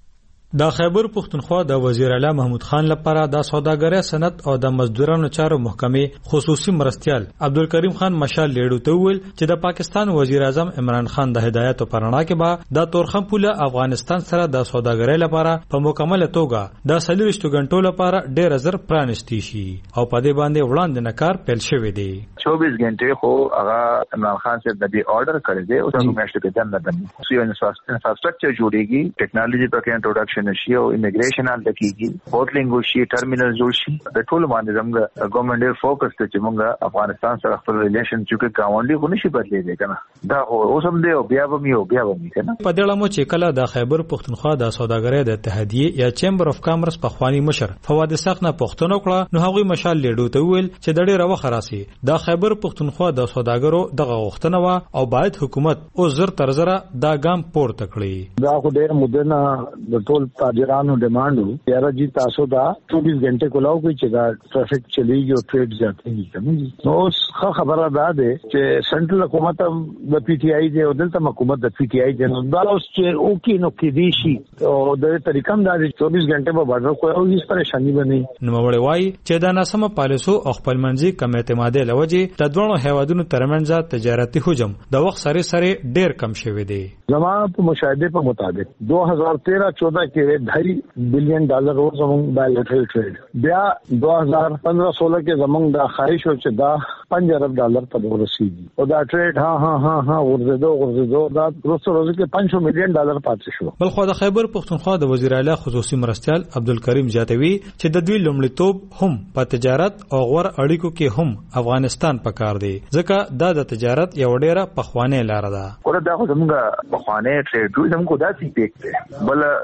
د خیبر پختونخوا د وزیر اعلی محمود خان لپاره د سوداګرۍ صنعت او د مزدورانو چارو محکمې خصوصي مرستیال عبدالکریم خان مشال لیډو ته ویل چې د پاکستان وزیر اعظم عمران خان د هدایتو پرانا کې به د تورخم پوله افغانستان سره د سوداګرۍ لپاره په مکمل توګه د څلورشتو غنټو لپاره ډېر زر پرانستی شي او په دې باندې وړاندې نکار پیل شوی دی. چوبیس غنټې خو هغه عمران خان سے د دې آرډر کړی دی او څنګه میاشتې کې دنه دنه سو انفراستراکچر جوړیږي، ټیکنالوژي په کې انټروډکشن شي او امیګریشن حل کیږي، بوتلینګ وشي، ټرمینل جوړ شي. د ټول باندې زموږ ګورنمنت ډېر فوکس ته چې موږ افغانستان سره خپل ریلیشن چې ګاونډي خو نشي بدلېږي کنه دا اوس هم دی او بیا به مې او بیا به مې کنه. په دې لمو چې کله د خیبر پختونخوا د سوداګرۍ د اتحادیې یا چیمبر اف کامرس په خواني مشر فواد ساق نه پښتنو کړه نو هغوی مشال لیډو ته ویل چې د ډېر وخت راسي د خیبر پختونخوا د سوداګرو دغه غوښتنه وا او باید حکومت او زر تر زره دا ګام پورته کړي. دا خو ډېر مدنه د ټول تاجرانو ډیمانډ وو یاره جی تاسو دا چوبیس غنټې کولاو کوي چې دا ټرافیک چلیږي او ټریډ زیاتېږي کنه. نو ښه خبره ده چې سنټرل حکومت د پی ټی آی دی او دلته حکومت د پی ټی آی دی نو دا اوس چې او کې نو کې دی شي او د طریقم دا چوبیس غنټې په باندې کوی او هیڅ پریشانی بني. نو وړي وای چې دا ناسمه پالیسو او خپل منځي کم اعتمادي لوجه د دوه هیوادونو ترمنځ تجارتي حجم د وخت سره سره ډیر کم شوی دی. زموږ په مشاهده په مطابق دو هزار تیرہ چودہ کې ढाई बिलियन डॉलर रोज زمونږ بایلټرل ټریډ بیا دو هزار پندرہ سولہ کې زمونږ د خواهش او چې دا پنځه ارب ډالر ته ورسیږي او دا ټریډ ها ها ها ها ورزيدو ورزيدو دا روز روز کې پنځه میلیون ډالر پاتې شو. بل خو د خیبر پختونخوا د وزیر اعلی خصوصي مرستیال عبدالکریم جاتوی چې د دوی لومړیتوب هم په تجارت او غوړ اړیکو کې هم افغانستان پکار دی ځکه دا د تجارت یو ډیره پخوانه لار ده. ور دا خو زمونږ پخوانه ټریډ زمونږ داسې پیک دی بل زمونږ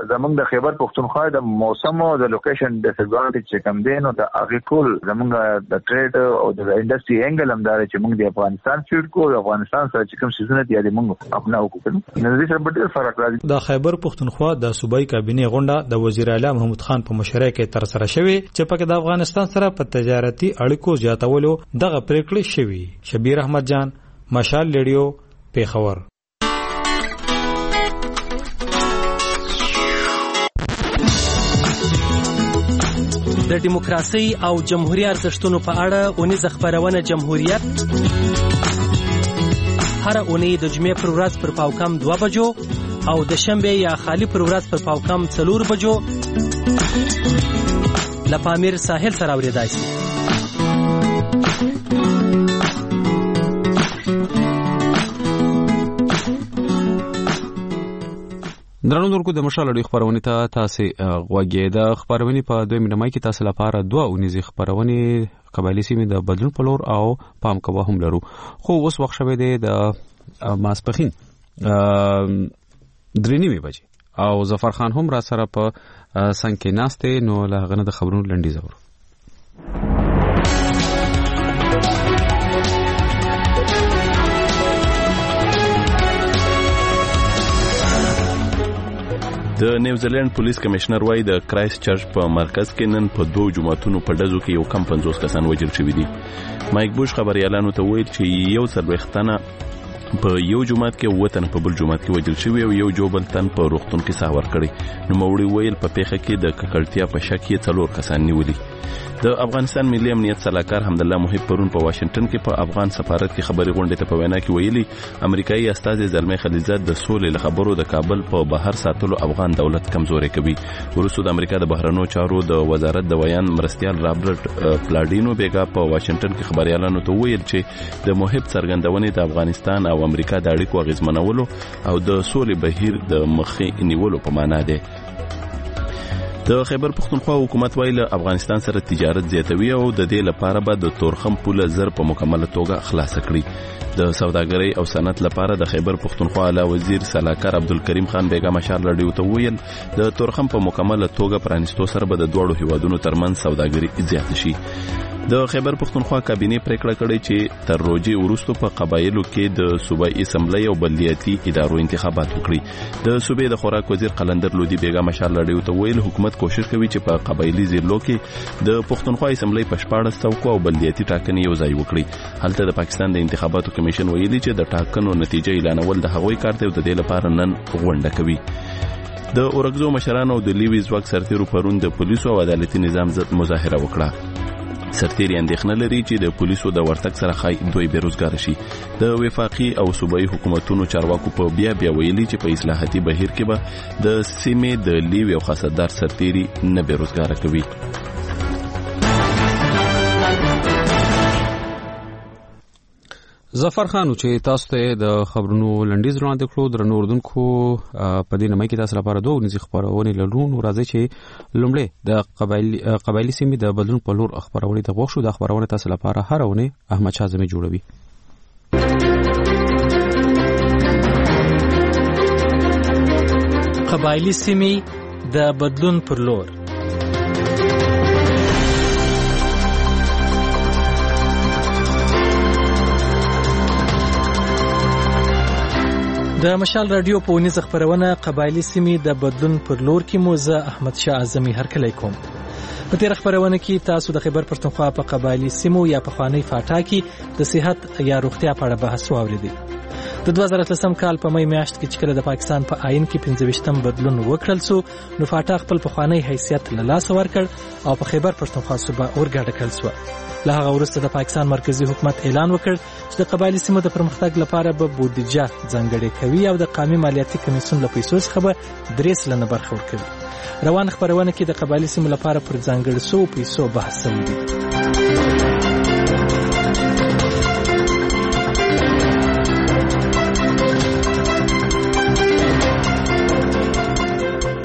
د خیبر پختونخوا د موسم او د لوکیشن د سګورټي چې کم دین او د هغه ټول زمونږ د ټریډ او د انډستری انګل هم دار چې موږ د افغانستان فیډ کو د افغانستان سره چې کوم سيزونه دي د موږ خپل وکړو نو دې سره ډېر فرق راځي. د خیبر پختونخوا د صوبایي کابینې غونډه د وزیر اعلی محمود خان په مشرۍ کې تر سره شوې چې پکې د افغانستان سره په تجارتي اړیکو زیاتولو دغه پریکړې شوې. شبیر احمد جان، مشال ریډیو، پیښور. د دیموکراسي او جمهوریت ارزښتونو په اړه اونیزه خبرونه جمهوریت هر اونۍ د جمعې پر ورځ پر پاوکم دوه بجو او د شنبه یا خالی پر ورځ پر پاوکم څلور بجو له پامیر ساحل سره اوریدای شي. درنو دونکو د مشال اړیو خبرونه ته تاسو غوږی د خبرونه په دوه مینه مای کې تاسو لپاره دوه اونیزي خبرونه قبایلی سیمې د بدلون په لور او پام کوه هم لرو. خو اوس وخت شوه دی د ماسپخین درې نیمه بجې او ظفر خان هم را سره په څنګه کې ناشته نو له غنه د خبرونو لنډی زور. د نیوزیلند پولیس کمشنر وای د کرایست چرچ په مرکز کې نن په دوه جمعتونو په ډزو کې یو کم پنځوس کسان وژل شوي دي. مایک بوش خبريالانو ته ویل چې یو څلوېښتنه په یو جمعات کې وطن په بل جمعات کې وژل شوی او یو جوبل تن په روغتون کې ساور کړي. نو موري ویل په پیښه کې د ککړتیا په شک کې څلور کسان نیولي. د افغانستان ملي امنیت صلاحکار حمدالله محب پرون په واشنگټن کې په افغان سفارت کې خبري غونډه ته په وینا کې ویلي امریکایي استازي زلمي خلیزات د سولې خبرو د کابل په بهر ساتلو افغان دولت کمزوري کوي. ورسره د امریکا د بهرنیو چارو د وزارت د ویان مرستيال رابرټ پلاډینو بیګا په واشنگټن کې خبريالانو ته ویل چې د محب څرګندونې د افغانستان او امریکا د اړیکو اغیزمنولو او د سولې بهیر د مخې نیولو په معنا ده. د خیبر پختونخوا حکومت ویل افغانستان سره تجارت زیاتوي او د دې لپاره به د تورخم پوله زر په مکمله توګه خلاص کړي. د سوداګرۍ او صنعت لپاره د خیبر پختونخوا اعلی وزیر سلاکار عبدالکریم خان بیګا مشال رډیو ته ویل د تورخم په مکمله توګه پرانستو سره به د دوړو هیوادونو ترمنځ سوداګري زیات شي. د خیبر پختونخوا کابینې پریکړه کړې چې تر روزي وروسته په قبایلو کې د صوبایي اسمبلی او بلدیاتي ادارو انتخابات وکړي. د صوبې د خوراک وزیر قلندر لودي بیګا مشال رډیو ته ویل حکومت کوشش کوي چې په قبایلی ضلعو کې د پختونخوا اسمبلی په شپاړس څوکو او بلدیاتي ټاکنې یو ځای وکړي. هلته د پاکستان د انتخاباتو کمیشن ویلي چې د ټاکنو نتیجه اعلانول د هغوی کار دی او د دې لپاره نن غونډه کوي. د اورګزو مشرانو د لیوي ځواک سرتیرو پرون د پولیسو او عدالتي نظام ضد مظاهره وکړه. سرتیری اندېښنه لري چې د پولیسو د ورتګ سره خای دوی بیروزګار شي. د وفاقي او صوبایي حکومتونو چارواکو په بیا بیا ویلي چې په اصلاحاتي بهیر کې به د سیمې د لیوي او خاصدار سرتیری نه بیروزګار کوي. ظفر خان چې تاسو ته د خبرونو لنډیز وړاندې کړو درنو اردوونکو په دې نمای کې تاسو لپاره دوه ورځې خبرونه لرون راځي چې لومړی د قبایلی قبایلی سیمې د بدلون په لور خبرونه د غوښو د خبرونه تاسو لپاره هرونه احمد شاه زمي جوړوي. قبایلی سیمې د بدلون پر لور. د مشال رادیو په ونیزه خبرونه قبایلی سیمې د بدلون پر لور کې مو زه احمد شاه اعظمي هرکلی کوم. په تیر خبرونه کې تاسو د خیبر پختونخوا په قبایلی سیمو یا په خوانی فاټا کې د صحت یا روغتیا په اړه بحث واوریدل. د دوه زره اتلسم کال په مې میاشت کې چې کله د پاکستان په آئین کې پنځه ویشتم بدلون وکړل سو نو فاټا خپل په خوانی حیثیت له لاسه ورکړ او په خیبر پختونخوا صوبه اورګاډه کړل سو. له هغه وروسته د پاکستان مرکزی حکومت اعلان وکړ چې د قبایلی سیمو د پرمختګ لپاره به بودیجه ځانګړې کوي او د قومي مالیاتي کمیسیون له پیسو څخه به درې سلنه برخه ورکوي. روان خبرونه کې د قبایلی سیمو لپاره پر ځانګړي سو پیسو بحث شوی دی.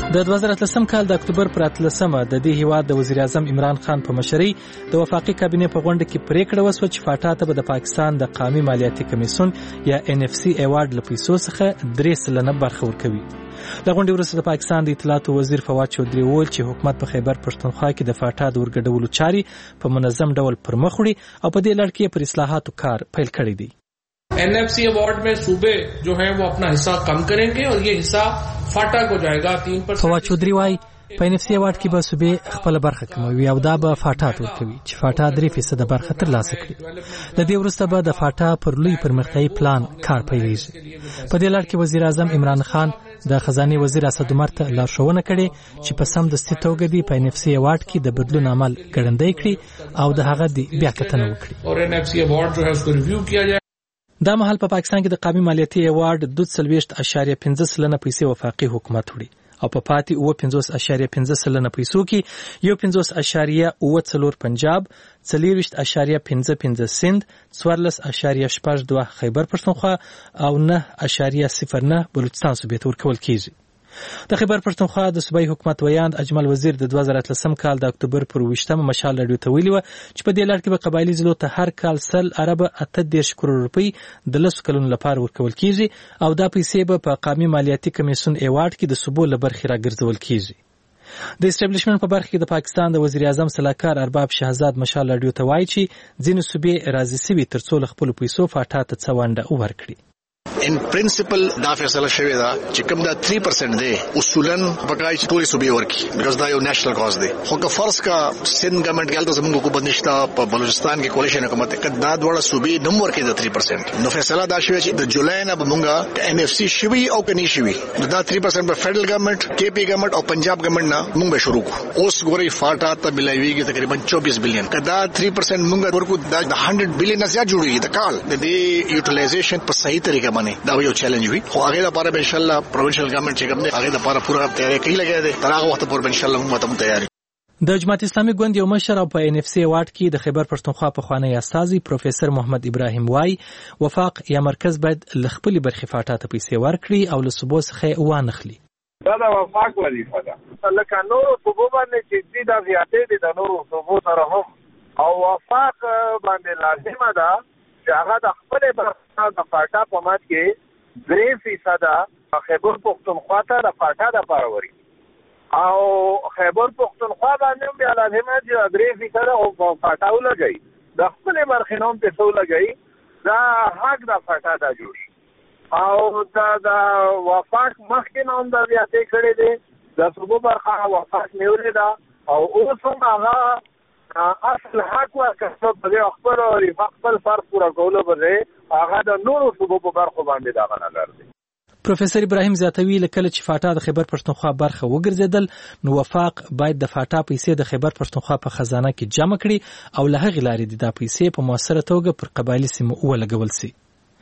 د دوه زره اتلسم کال د اکتوبر پر اتلسمه د دې هیواد د وزیر اعظم عمران خان په مشرۍ د وفاقي کابینې په غونډه کې پریکړه وشوه چې فاټا ته به د پاکستان د قومي مالیاتي کمیسیون یا ان اف سی ایوارډ له پیسو څخه درې سلنه برخه ورکوي. د غونډې وروسته د پاکستان د اطلاعاتو وزیر فواد چودري وویل چې حکومت په خیبر پښتونخوا کې د فاټا د ورګډولو چارې په منظم ډول پر مخ وړي او په دې لړ کې پر اصلاحاتو کار پیل کړی دی. एन एफ सी अवार्ड में सूबे जो हैं वो अपना हिस्सा कम करेंगे और ये हिस्सा फाटा को जाएगा तीन परसेंट. فواد چودري وايي په ان اف سی ایوارډ کې به صوبې خپل برخه کموي او دا به فاټا ته ورکوي چې فاټا درې فیصد برخه ترلاسه کړي. د دې وروسته به د فاټا پر لوی پرمختیايي پلان کار پیلېږي. په دې لړ کې وزیر اعظم عمران خان د خزانه وزیر اسد عمر ته لارښوونه کړې چې په سم دستي توګه دی په ان اف سی ایوارډ کې د بدلون عمل ګړندی کړي او د هغه دی بیا کتنه وکړي. और एन एफ सी अवार्ड जो है उसको रिव्यू किया जाए. دا مهال په پاکستان کې د قومي مالیاتي ایوارډ دوه څلوېښت اعشاریه پنځه سلنه پیسې وفاقي حکومت وړي او په پاتې اوه پنځوس اعشاریه پنځه سلنه پیسو کې یو پنځوس اعشاریه اوه څلور پنجاب، څلېرویشت اعشاریه پنځه پنځه سند، څوارلس اعشاریه شپږ دوه خیبر پښتونخوا او نه اعشاریه صفر نه بلوچستان صوبې ته ورکول کیږي. د خیبر پښتونخوا د صوبایي حکومت ویاند اجمل وزیر د دوه زره اتلسم کال د اکتوبر پر اوویشتمه مشال راډیو ته ویلي وه چې په دې لړ کې به قبایلي ضلعو ته هر کال سل اربه اته دېرش کروړ روپۍ د لسو کلونو لپاره ورکول کیږي او دا پیسې به په قومي مالیاتي کمیسیون ایوارډ کې د صوبو له برخې راګرځول کیږي. د اسټابلیشمنت په برخه کې د پاکستان د وزیر اعظم صلاحکار ارباب شهزاد مشال راډیو ته وایي چې ځینې صوبې راضي سوي ترڅو له خپلو پیسو فاټا ته څه ونډه ورکړي. ان پرنسپل دا فیصله شوې ده چې کوم دا تین پرسنټ دی اصولاً پکای چې ټول صوبې ورکی بیکاز دا یو نېشنل کاز دی. خو که فرض کا سند ګورنمنت ګالته زموږ حکومت نشته په بلوچستان کې کولیشن حکومت کې دا ډوړه صوبې نوم ورکی د تین پرسنټ نو فیصله دا شوې چې د جولای نه به مونږه ان اف سی شوي او کني شوي دا تین پرسنټ په فدرل ګورنمنت کې پی ګورنمنت او پنجاب ګورنمنت نه مونږ به شروع کوو. اوس ګوري فاټا ته ملایويږي تقریبا چوبیس بلین کدا تین پرسنټ مونږ ورکو دا سل بلین نه زیات جوړیږي د کال د دې یوټیلایزیشن په صحیح طریقه باندې دا یو چیلنج وي. خو هغه لپاره به ان شاء الله پروینشل ګورنمنت چې کوم دی هغه لپاره پوره تیاری کوي لګیا دی تر هغه وخت پورې ان شاء الله موږ ته تیاری. د جماعت اسلامي ګوند یو مشر او په ان اف سی ایوارډ کې د خیبر پښتونخوا په خوانی استاذي پروفیسور محمد ابراهیم وای وفاق یا مرکز باید لخپل برخې فاټا ته پیسې ورکړي او له صوبو څخه وانخلي. دا د وفاق وظیفه ده لکه نورو صوبو باندې چې دا زیاتې دي د نورو صوبو سره هم او وفاق باندې لازمه ده چې هغه د خپل برخه د فاټا په مات کې درې فیصد خیبر پښتونخوا ته د فاټا د پاره وري او خیبر پښتونخوا باندې بیا لازمه چې درې فیصد او فاټا ولګي د خپل برخې نوم په څو لګي دا حق د فاټا د جوړ او دا د وفاق مخکې نوم د زیاتې کړي دي د صوبو برخه وفاق نیولې ده او اوس هم هغه اصل حق ورکړه په دې خبر او خپل فرض پوره کولو به هغه د نورو صوبو په برخو باندې دا غنه لري. پروفیسور ابراهیم زیاتوی لکه چې فاټا د خیبر پښتونخوا برخه وګرځیدل نو وفاق باید د فاټا پیسې د خیبر پښتونخوا په خزانه کې جمع کړي او له هغې لارې د پیسې په موثره توګه پر قبایلي سیمو ولګول شي.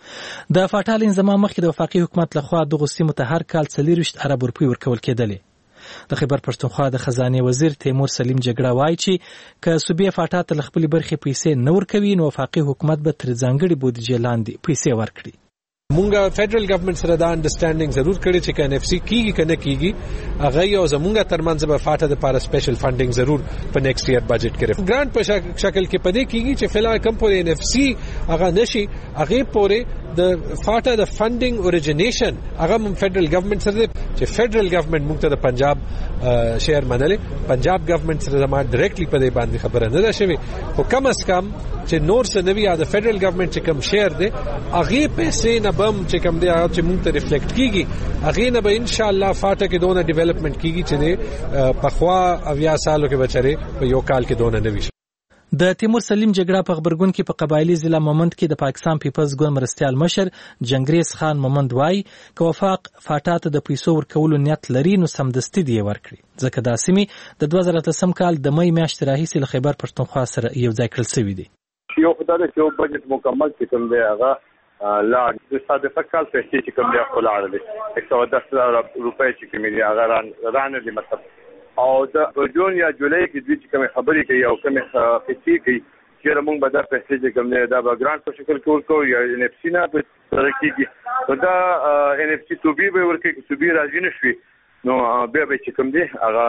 د فاټا له انضمام مخکې د وفاقي حکومت لخوا دغو سیمو ته هر کال څلېرویشت ارب روپۍ ورکول کېدلې. د خیبر پښتونخوا د خزانه وزیر تیمور سلیم جګړه وایي چې که صوبې فاټا ته خپل برخې پیسې نه ورکوي نو وفاقي حکومت به تر ځانګړي بودیجې لاندې پیسې ورکړي. مونږه فدرل ګورنمنت سره دا انډرستانډینګ ضرور کړی چې ان اف سی کیږي کنه کیږي هغه یو زمونږه ترمنځ به فاټا د لپاره سپیشل فندینګ ضرور په نیکسټ ایئر بجټ کې ګرانټ په شکل کې پدې کیږي چې فلال کم پورې ان اف سی هغه نشي هغه پورې د فاټا د فندینګ اوریجینیشن هغه مم فدرل ګورنمنت سره چې فدرل ګورنمنت موږ ته د پنجاب شهر منلې پنجاب ګورنمنت سره ما ډایرکټلی په دې باندې خبره نه ده شوی خو کم از کم چې نور سنوي د فدرل ګورنمنت چې کم شهر دی هغه پیسې نه بم چې کم دی هغه چې موږ ته ریفلیکټ کیږي هغه نه به ان شاء الله فاټا کې دونه ډیولپمنٹ کیږي چې په خوا اویا سالو کې بچره په یو کال کې دونه نوي. د تیمور سلیم جګړه په خبرګون کې په قبایلی ضلع مومند کې د پاکستان پیپلز ګوند مرستيال مشر جنگریز خان مومند وای ک وفاق فاټا ته د پیسو ورکولو نیت لري نو سمدستي دی ورکړي ځکه دا سیمه د دوه زره اتلسم کال د مې میاشتې راهیسې له خیبر پښتونخوا سره یو ځای کړل شوی دی. یو خدای چې یو بجټ مکمل چې کوم دی هغه لا د صادقه کال پیسې چې کوم دی خپل اړه یک سوه دس روپۍ چې کوم دی هغه رانه دي مطلب او د جون یا جولای کې د چې کوم خبرې کوي او کوم پیسې کوي چې موږ به دا پیسې چې کوم دی دا به ګرانټ په شکل کې ورکو یا ان اف سی نه په سره کېږي دا ان اف سی تو بي به ورکړي چې بي راځي نشي نو بیا به چې کوم دی هغه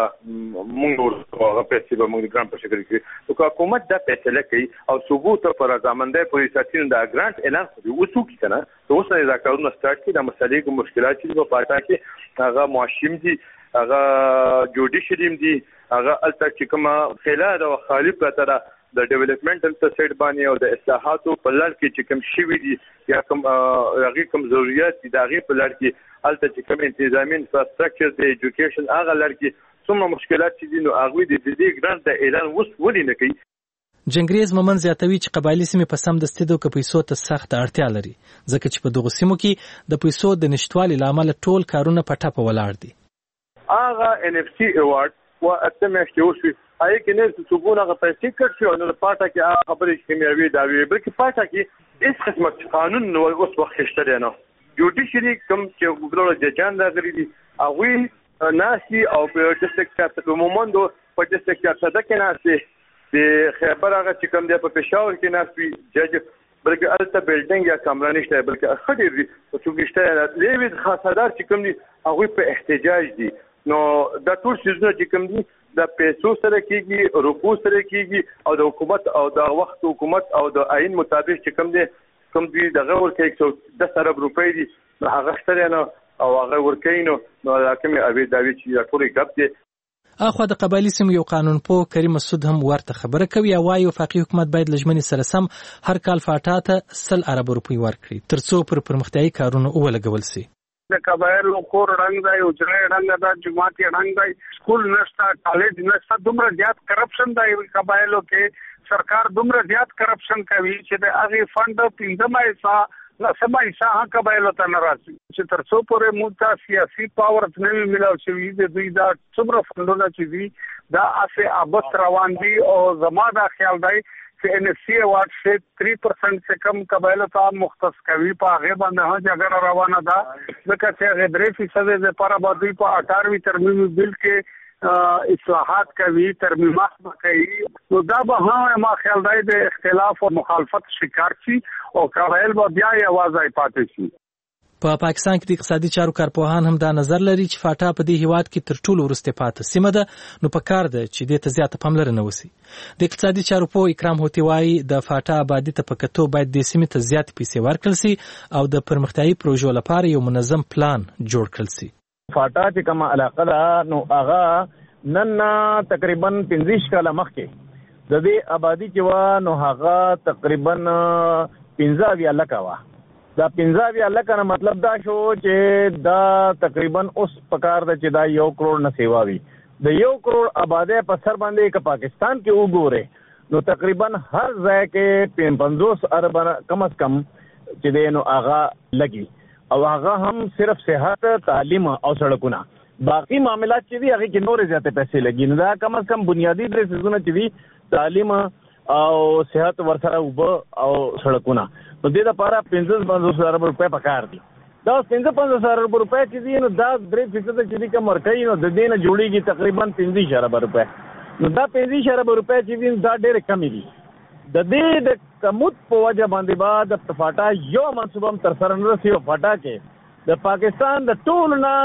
موږ هغه پیسې به موږ ګرانټ په شکل کې او حکومت دا فیصله کوي او ثبوت پر رضامندۍ پولیس ساتنه دا ګرانټ اعلان کوي وڅو کې کنه نو اوس نه دا کارونه سٹارټ کړي د مسلې کوم مشکلات چې په پاتا کې هغه معاشم دي هغه جوډیشري دي هغه الته چې کوم خلال او خالف پرته د ډیولپمنټل سایډ باندې او د اصلاحاتو په لړ کې چې کوم شی دي یا کوم هغه کوم ضرورت دي د هغه په لړ کې الته چې کوم انتظامی انفراستراکچر د ایجوکیشن هغه لړ کې څومره مشکلات دي نو هغه د دې ګرانټ د اعلان وس ولې نه کوي. جنگریز مومن زیاتوي چې قبایلی سیمې په سم دستي د پیسو ته سخت اړتیا لري ځکه چې په دغه سیمو کې د پیسو د نشټوالي لامل ټول کارونه په ټاپه ولاړ دي. هغه ان اف سي ایوارډ و اتمه کې اوسې آی کې نه څوبونه غو پیسې کړ شو نو پاټه کې هغه خبرې کیمیاوي دا وی بلکې پاټه کې هیڅ قسمت قانون نو اوس وخت شته نه جوډیشري کوم چې وګړو ججان راغلي دي هغه ناسي او په ډیسټریکټ چارټر مومندو په ډیسټریکټ چارټر کې ناسي د خبر هغه چې کوم دی په پېښور کې ناسي جج بلکې الته بلډینګ یا کمره نشته بلکې خډې دي او څوګشته لیوي خاصدار چې کوم دي هغه په احتجاج دي نو دا ټول شیزونه چې کوم دي د پیسو سره کیږي رکو سره کیږي او د حکومت او د وخت حکومت او د آئین مطابق چې کوم دي کوم دي دغه ورکه یک سو دس ارب روپۍ دي هغه ستره نه او هغه ورکینو نو راکمه ابي داوی چې ټولې ګپ دي. اخو د قبایلی سیمو یو قانون پو کریم مسعود هم ورته خبره کوي او وايي وفاقي حکومت باید لجمني سره سم هر کال فاټا ته سل ارب روپۍ ورکړي ترڅو پر پرمختیايي کارونه ولګول شي. د قبایل کور رنگ دی او جړې رنگ دا جماعتي رنگ دی سکول نشته کالج نشته دومره زیات کرپشن دی قبایلو کې سرکار دومره زیات کرپشن کوي چې د هغه فند پینځمه حصہ لا سمه حصہ ها قبایلو ته ناراضي چې تر څو پورې موږ سیاسي پاور نه ملاو شي د دوی دا څومره فندونه چې دي دا اسه ابست روان دي او زما دا خیال دی چې ان سی ایوارډ سے تین پرسنٹ سے کم قبایل ته مختص کوي په هغه باندې هغه جګړه روانه ده ځکه چې هغه درې فیصد د لپاره باندې په اٹھارہویں ترمیمي بل کې اصلاحات کوي ترمیمات کوي نو دا به هم ما خیال دی د اختلاف او مخالفت شکار شي او قبایل به بیا یې आवाज پاتې شي. په پا پاکستان کې د اقتصادي چارو کارپوهان هم دا نظر لري چې فاټا په دې هیواد کې تر ټولو وروسته پاتې سیمه ده نو په کار ده چې دې ته زیاته پاملرنه وشي. د اقتصادي چارو په اکرام هوتی وایي د فاټا آبادی ته په کتو باید د سیمې ته زیات پیسې ورکړل شي او د پرمختیايي پروژو لپاره یو منظم پلان جوړ کړل شي. فاټا چې کومه علاقه ده نو هغه نن تقریبا پنځه کاله مخکې د دې آبادی چې و نو هغه تقریبا پنځه ویا لکه و دا پنځه ویا لکه نه مطلب دا شو چې دا تقریبا اوس پکار ده چې دا یو کروڑ نه سیوا وي د یو کروڑ آبادی په سر باندې که پاکستان کې وګوره نو تقریبا هر ځای کې پنځوس ارب کم از کم چې دی نو هغه لګي او هغه هم صرف صحت تعلیم او سړکونه باقي معاملات چې دي هغه کې نور زیاته پیسې لګي نو دا کم از کم بنیادی درې سيزونه چې دي تعلیم او صحت ورسره وب او سړکونه نو دې لپاره پنځه ارب روپۍ پکار دي دا پنځه ارب روپۍ چې دي نو دا درې فیصد چې دي کوم ورکوي نو د دې نه جوړیږي تقریبا پنځه ارب روپۍ نو دا پنځه ارب روپۍ چې دي دا ډېر کم دي د دې د کموت په وجه باندې بعد د فاټا یو منصوبه تر سره نه رسي او فاټا کې د پاکستان د ټول نه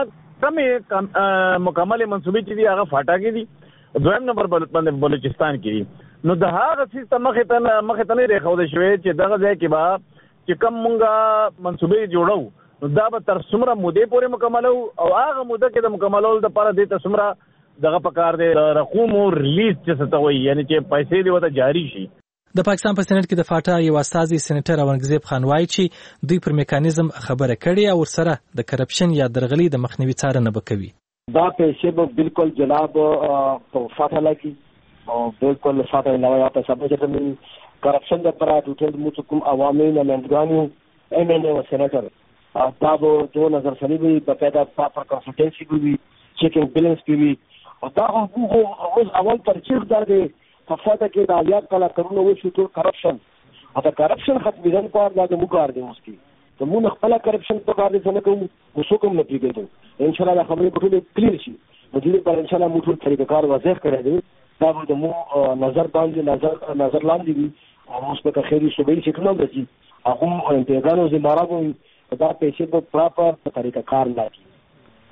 کمې مکمل منصوبې چې دي هغه فاټا کې دي دویم نمبر باندې بلوچستان کې دي نو د هغه سیستم مخه ته مخه ته نه دی خو د شوي چې دغه ځای کې با چې کم مونږه منصوبې جوړو نو دا به تر څومره مودې پورې مکملو او هغه موده کې د مکملولو لپاره د ته څومره دغه پکار دی رقم او ریلیز چې څه ته وایي یعنی چې پیسې دی وته جاری شي. د پاکستان په سېنات کې د فاټا یو استازي سېنیټر اورنګزیب خان وایي چې دوی پر میکانیزم خبره کړې او ورسره د کرپشن یا درغلي د مخنیوي څارنه وکوي. دا پیسې به بالکل جناب په فاټا لګي او بالکل فاټا علاوه یا پیسې به چې کرپشن د پر ټول موږ کوم عوامي نمائندګانو ایم ان ای او سېنیټر دا به جو نظر سنی وي په پیدا پاپر کنسلټنسي کوي چیکینګ بیلنس کوي او دا هغه اوس اول ترچیخ درته په فاټا کې د الیات کلا کارونه وشو ټول کرپشن اته کرپشن ختمېدل کار دا موږ کار دی اوس کې ته موږ خپل کرپشن په کار دي څنګه کوو وسو کوم نه پیګو ان شاء الله خبرې په ټول کلیر شي د دې پر ان شاء الله موږ ټول طریقې کار واضح کړی دی دا به مو نظر باندې نظر نظر لاندې وي او اوس په خیري صوبې چې کوم دي هغه انتګانو زماره کوي دا پیسې په پراپر طریقه کار لګي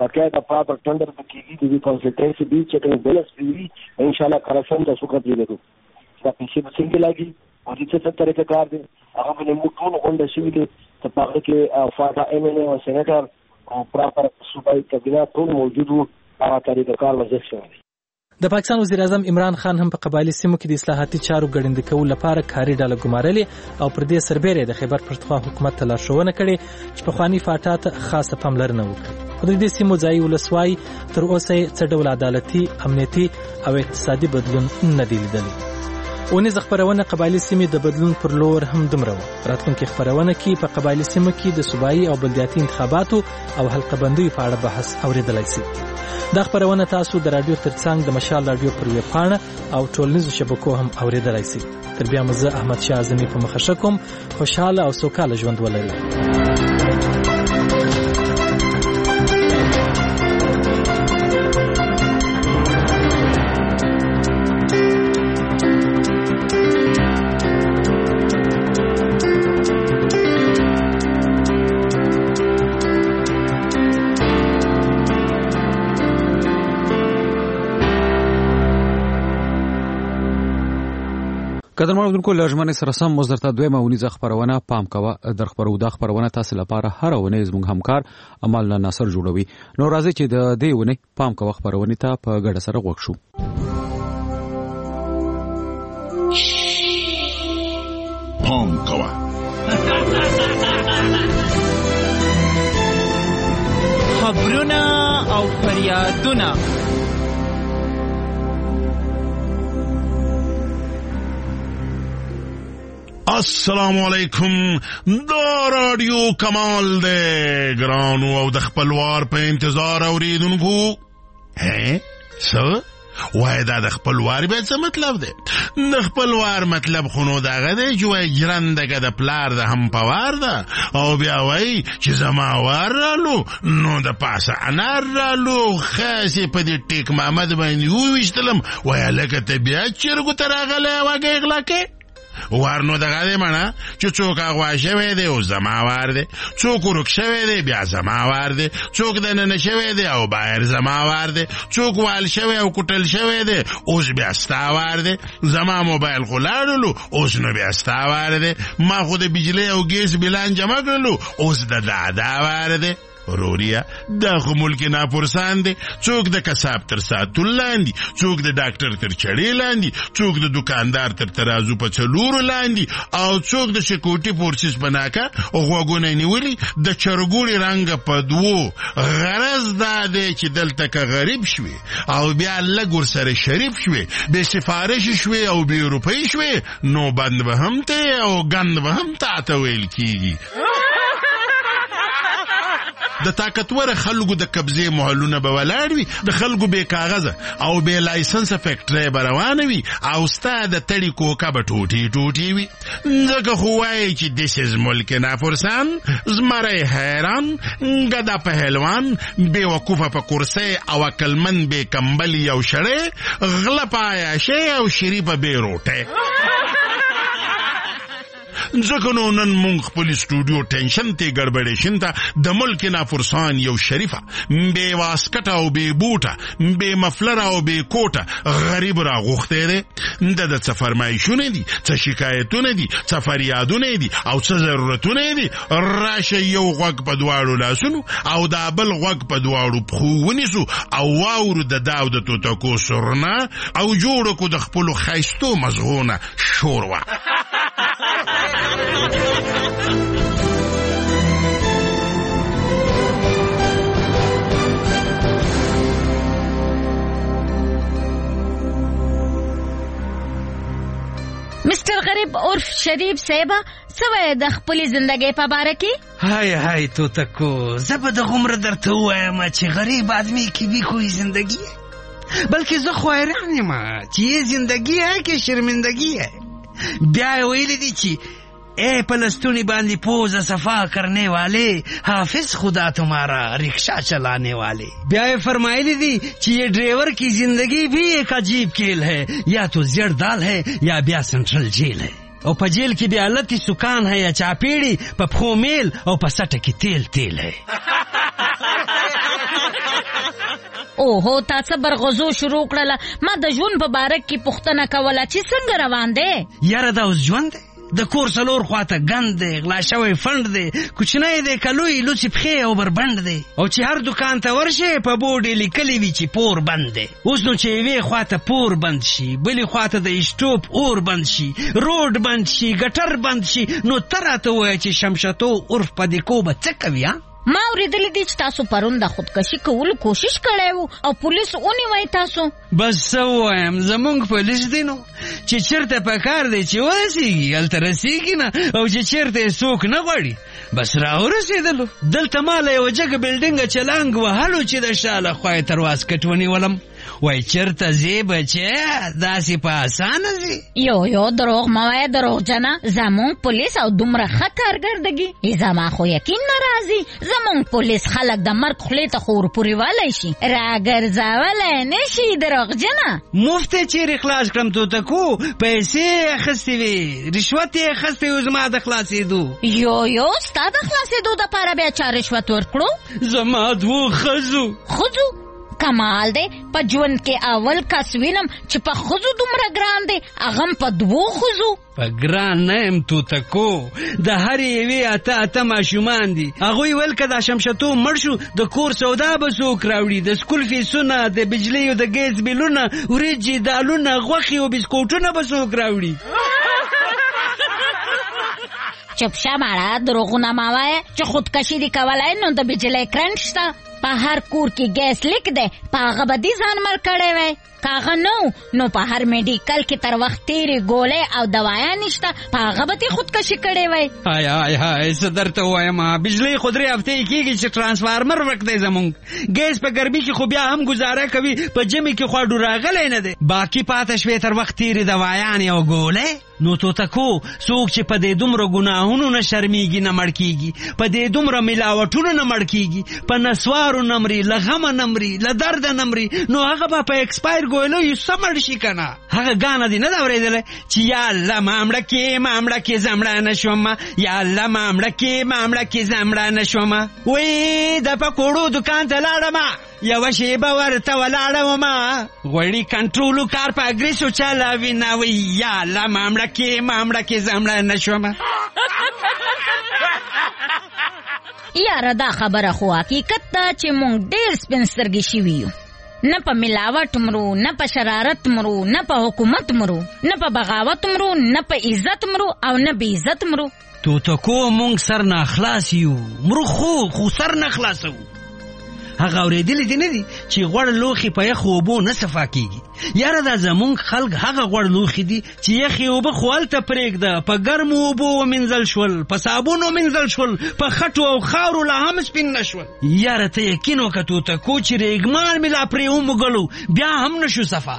باقاعده پراپر ټندر کېږي د کنسلټنسي بي چیک اینڈ بیلنس وي ان شاء الله کرپشن د سوکا دی لګو دا پیسې به څنګه لګي او د څه طریقې کار دی هغه باندې موږ ټول غونډه شوې دي چې په هغه کې فاټا ایم ان اے او سېنیټر او پراپر صوبایي کابینه ټول موجود وو هغه طریقې کار وځي شوی. د پاکستان وزیر اعظم عمران خان هم په قبایلی سیمو کې د اصلاحاتي چارو ګړندې کولو لپاره کاري ډله ګمارلې او پر دې سربېره د خیبر پښتونخوا حکومت ته لارښوونه کړې چې پخواني فاټا ته خاصه پاملرنه وکړي. خو د دې سیمو ځایي ولسوای تر اوسه څه ډول عدالتي، امنیتي او اقتصادي بدلون نه دی لیدلی. اونیز خبرونه قبایلی سیمې د بدلون پر لور هم دومره و. راتلونکي خبرونه کې په قبایلی سیمو کې د صوبایي او بلدیاتي انتخاباتو او حلقه بندیو په اړه بحث اوریدلای شئ. دا خبرونه تاسو د رادیو ترڅنګ د مشال رادیو پر ویب پاڼه او ټولنیزو شبکو هم اوریدلای شئ. تر بیا مزه احمد شاه اعظمي په مخه کوم. خوشاله او سوکاله ژوند ولرئ. قدرمن اوریدونکو لږمنې سره سم مزدرته دویمه ونیزه خبرونه پام کوه. در خبرو دا خبرونه تاسو لپاره هر ونې زموږ همکار عمل ناصر جوړوي. نو راځي چې د دې ونې پام کوه خبرونه ته په ګډه سره غوښ شو. پام کوه خبرونه او فریادونه. السلام علیکم. دا رادیو کمال دے گرانو او د خپلوار په انتظار اوریدونکو. هه څه وای دا د خپلوار به څه مطلب دی؟ د خپلوار مطلب خو نو دغه دی چې وای ژرندګه د پلار د هم پوار ده او بیا وای چې زما وار رالو نو د پاسه انار رالو خاصې په دې ټیک محمد باندې وویشتلم وای هلکه ته بیا چرګو ته راغلی وږی غلا کې وارنو دغه دی مړه چې څوک اغوا شوی دی او زما وار دی، څوک ورک شوی دی بیا زما وار دی، څوک دننه شوی دی او بهر زما وار دی، څوک وال شوی او کوټل شوی دی اوس بیا ستا وار دی، زما موبایل خو لاړلو اوس نو بیا ستا وار دی، ما خو د بجلی او ګیس بلان جمع کړلو اوس د دادا وار دی. روریا دا خو ملک ناپرسان دی، څوک د کساب تر ساتون لاندې، څوک د ډاکټر تر چړې لاندې، څوک د دکاندار تر ترازو په څلورو لاندې او څوک د سکیورټي فورسز په ناکه غوږونه نیولي د چرګوړي رنګ په دوو. غرض دا دی چې دلته که غریب شوي او بیا لږ ورسره شریف شوي، بې سفارش شوي او بې روپۍ شوي نو بند به هم ته او ګند به هم تا ته ویل کیږي. د طاقتور خلکو د قبضې محلونه به ولاړ وي، د خلکو بې کاغذه او بې لایسنسه فیکټرۍ به روانه وي او ستا د تړي کوکه به ټوټې ټوټې وي. ځکه خو وایي چې دیس از ملک نافرسان، زمری حیران، ګدا پهلوان، بې وقوفه په کرسۍ او عقلمند بې کمبل یو شړی، غله په عیاشۍ او شریفه بې روټۍ. ځکه نو نن مونږ خپل سټوډیو ټینشن ته ګډوډېشن ته د ملک نافرسان یو شریفه بې واسکټه او بې بوټه بې مفلره او بې کوټه غریب راغوښتی دی. د د څه فرمایشونه دي، څه شکایتونه دي، څه فریادونه دي او څه ضرورتونه دي. راشه یو غوږ په دواړو لاسونو او دا بل غوږ په دواړو پښو ونیسو او واورو د دا او د توتکو سرنا او جوړو کو د خپلو ښایستو مزغونه شوروا. مستر غریب عرف شریف صاحب سوی د خپل زندګۍ په باره کې؟ هاي هاي توتکو زبر د غمر درته وایم چې غریب آدمی کی بھی کوئی زندگی ہے، بلکہ زه خو حیران یم چې یہ زندگی ہے کہ شرمندگی ہے. بیا ویلی دی چې اے پلستونی باندی پوز صفا کرنے والے، حافظ خدا تمہارا رکشہ چلانے والے. بیا فرمائے دی کہ یہ ڈرائیور کی زندگی بھی ایک عجیب کھیل ہے، یا تو زیر دال ہے یا بیا سنٹرل جیل ہے. او پا جیل کی بیا لتی سکان ہے یا چاپیڑی، پا پخو میل او پا سٹا کی تیل تیل ہے. اوهو تا څه برغزو شروع کړله. ما د ژوند په باره کې پوښتنه کوله چې څنګه روان دی. یاره دا اوس ژوند دی. د کور څلور خواته ګند دی، غلا شوی فنډ دی، کوچنی دی که لوی لوڅې پښې او بربنډ دی، او چې هر دکان ته ورشې په بورډ یې لیکلي وي چې پور بند دی. اوس نو چې یوې خواته پور بند شي، بلې خواته د اسټوپ اور بند شي، روډ بند شي، ګټر بند شي، نو ته راته ووایه چې شمشتو عرف په دې کو به څه کوي؟ ما اوریدلی دي چې تاسو پرون د خودکشي کولو کوشش کړی وو او پولیس ونیوی تاسو. بس څه ووایم، زمونږ پولیس دی نو چې چېرته په کار دی چې ورسېږي هلته رسېږي نه، او چې چېرته یې څوک نه غواړي بس راورسېدلو. دلته ما له یوه جګه بلډینګه چلنګ وهلو چې د شا له خوا یې تر واسکټ ونیولم. وای چېرته ځې بچې، داسې په اسانه ځې؟ یو یو دروغ مه وایه دروغجنه. زمونږ پولیس او دومره ښه کارګردګي زما خو یقین نه راځي. زمونږ پولیس خلک د مرګ خولې ته خو ورپورې ولی شي، راګرځولی نه شي دروغجنه. مفت یې چیرې خلاص کړم توتکو؟ پیسې یې اخیستې وې، رشوت یې اخیستی و زما د خلاصېدو. یو یو ستا د خلاصېدو دپاره بیا چا رشوت ورکړو؟ زما دوو ښځو. ښځو؟ کمال دی، په ژوند کې اول کس وینم چې په ښځو دومره ګران دی، هغه هم په دوو ښځو. په ګران نه یم توتکو، د هرې یوې اته اته ماشومان دي. هغوی ویل که دا شمشتو مړ شو د کور سودا به څوک راوړي، د سکول فیسونه، د بجلۍ او د ګیس بیلونه، وریجې، دالونه، غوښې او بسکوټونه به څوک راوړي. چپ شه ماړه، دروغونه مه وایه. چې خودکشي دې کولی نو د بجلۍ کرنټ شته، په هر کور کې ګیس لیک دی، په هغه به دې ځان مړ کړی وی. که هغه نه نو په هر میډیکل کې تر وخت تېرې ګولۍ او دوایان نشته، په هغه به دې خودکشي کړې وی. های های های څه درته ووایم، بجلۍ خو درې هفتې کېږي چې ټرانسفارمر ورک دی زمونږ. ګیس په ګرمي کې خو بیا هم ګزاره کوي، په ژمي کې خواډو راغلی نه دی. باقي پاته شوې تر وخت تېرې دوایان او ګولۍ. نو توتکو څوک چې په دې دومره ګناهونو نه شرمیږي نه مړ کېږي، په دې دومره ملاوټونو نه مړ کېږي، په نسوارو نه مري، له غمه نه مري، له درده نه مري، نو هغه به په ایکسپایر ګولیو څه مړ شي که نه؟ هغه ګانه دې نه ده اورېدلی چې یا الله ما مړه کې ما مړه کې زه مړه نه شومه، یا الله ما مړه کې ما مړه کې زه مړه نه شومه. وی د پکوړو دکان ته لاړمه، یوه شیبه ورته ولاړه ومه، غوړي کنټرولو کار په اګریسو چلاوي نه. وی یا الله ما مړه کې ما مړه کې زه مړه نه شومه. یاره دا خبره خو حقیقت ده چې مونږ ډېر سپین سترګې شوي یو. نه په ملاوټ مرو، نه په شرارت مرو، نه په حکومت مرو، نه په بغاوت مرو، نه په عزت مرو او نه بې عزت مرو. توتکو مونږ سر نه خلاص یو، مرو خو خو سر نه خلاصو. هغه اورېدلی دي نه دي چې غوړ لوښي په یخو اوبو نه صفا کېږي. یاره دا زمونږ خلک هغه غوړ لوښي دي چې یخې اوبه خو هلته پرېږده، په ګرمو اوبو ومینځل شول، په صابون ومینځل شول، په خټو او خاورو لا هم سپین نه شول. یاره ته یقین وکړه توتکو چې ریګمال مې لا پرې وموږلو بیا هم نه شو صفا.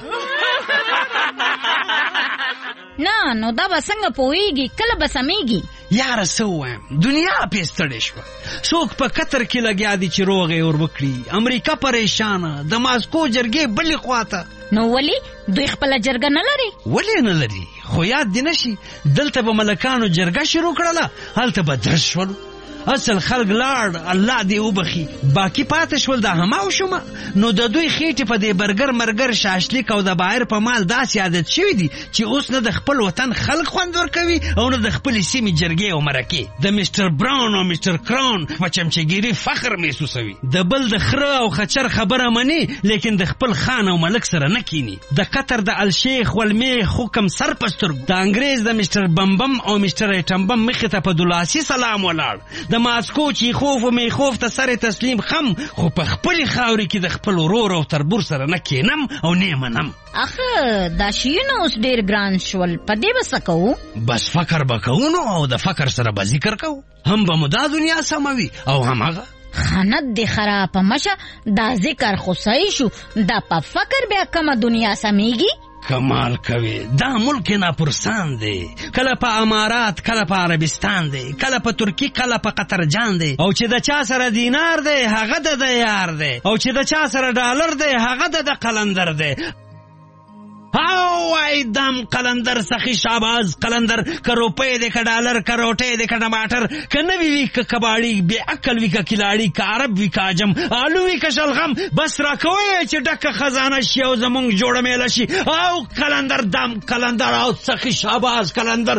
نه نو دا به څنګه پوهېږي، کله به سمیږي؟ یاره څه ووایم، دنیا پې ستړې شوه. څوک په قطر کې لګیا دي چې روغ یې ور وکړي، امریکا پریشانه، د ماسکو جرګې بلې خواته. نو ولې دوی خپله جرګه نه لري؟ ولې نه لري؟ خو یاد دې نه شي دلته به ملکانو جرګه شروع کړله، هلته به درس شولو. اصل خلق لاړ، الله دې وبخي، باقي پاتې شول دا هماو شومه. نو د دوی خېټې په دې برګر مرګر شاشلیک او د بایر په مال داسې عادت شوي دي چې اوس نه د خپل وطن خلق خوند ورکوي او نه د خپلې سیمې جرګې او مرکې. د میسټر براون او میسټر کراون په چمچهګیري فخر محسوسوي، د بل د خره او خچر خبره مني، لیکن د خپل خان او ملک سره نه کینی. د قطر د الشیخ والمیخ حکم سر په سترګو، د انګریز د میسټر بمبم او میسټر ایټمبم مخې ته په دولاسي سلام ولاړ. د ماسکو چې خوف و میخوف ته سر تسلیم خم، خو په خپلې خاورې کې د خپل ورور او تربور سره نه کینم او نه منم. اخه دا شیونه اوس ډېر ګران شول، په دې به څه کوو؟ بس فکر به کوو نو، او د فکر سره به ذکر کوو، هم به مو دا دنیا سموي او هم هغه. خانت دې خرابه مشه، دا ذکر خو صحیح شو، دا په فکر بیا کومه دنیا سمیږي؟ کمال کوي، دا ملک ناپرسان دی، کله په امارات، کله په عربستان دی، کله په ترکی، کله په قطر جان دی، او چې د چا سره دینار دی هغه د یار دی، او چې د چا سره ډالر دی هغه د قلندر دی. او وای دم قلندر سخی شاباز قلندر که روپے دے که ڈالر که روٹے دے که ٹماٹر که نوی وی که کباڑی بے عقل وی که کلاڑی که عرب وی که عجم آلو وی که شلغم بس را کوئی چی ڈک خزانه شی او زمونگ جوڑ میل شی او قلندر دم قلندر او سخی شاباز قلندر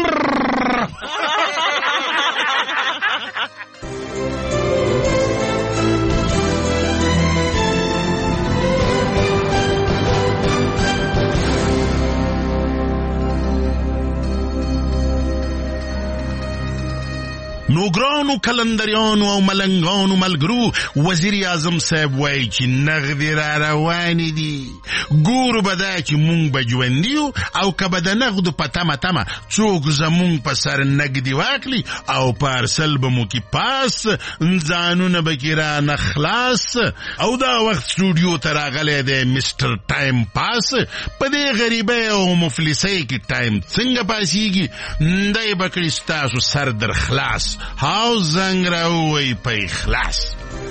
نوګرانو کلندریانو او ملنګانو ملګرو وزیر اعظم صاحب وایي چې نغدې را روانې دي ګورو به دا چې مونږ به ژوندي یو او که به د نغدو په تمه تمه څوک زمونږ په سر نګدې واخلي او پارسل به مو کې پاس ځانونه به کې رانه خلاص او دا وخت سټوډیو ته راغلی دی مسټر ټایم پاس په دې غریبۍ او مفلسۍ کې ټایم څنګه پاسیږي دی به کړي ستاسو سر در خلاص هاو زنګ راووی په اخلاص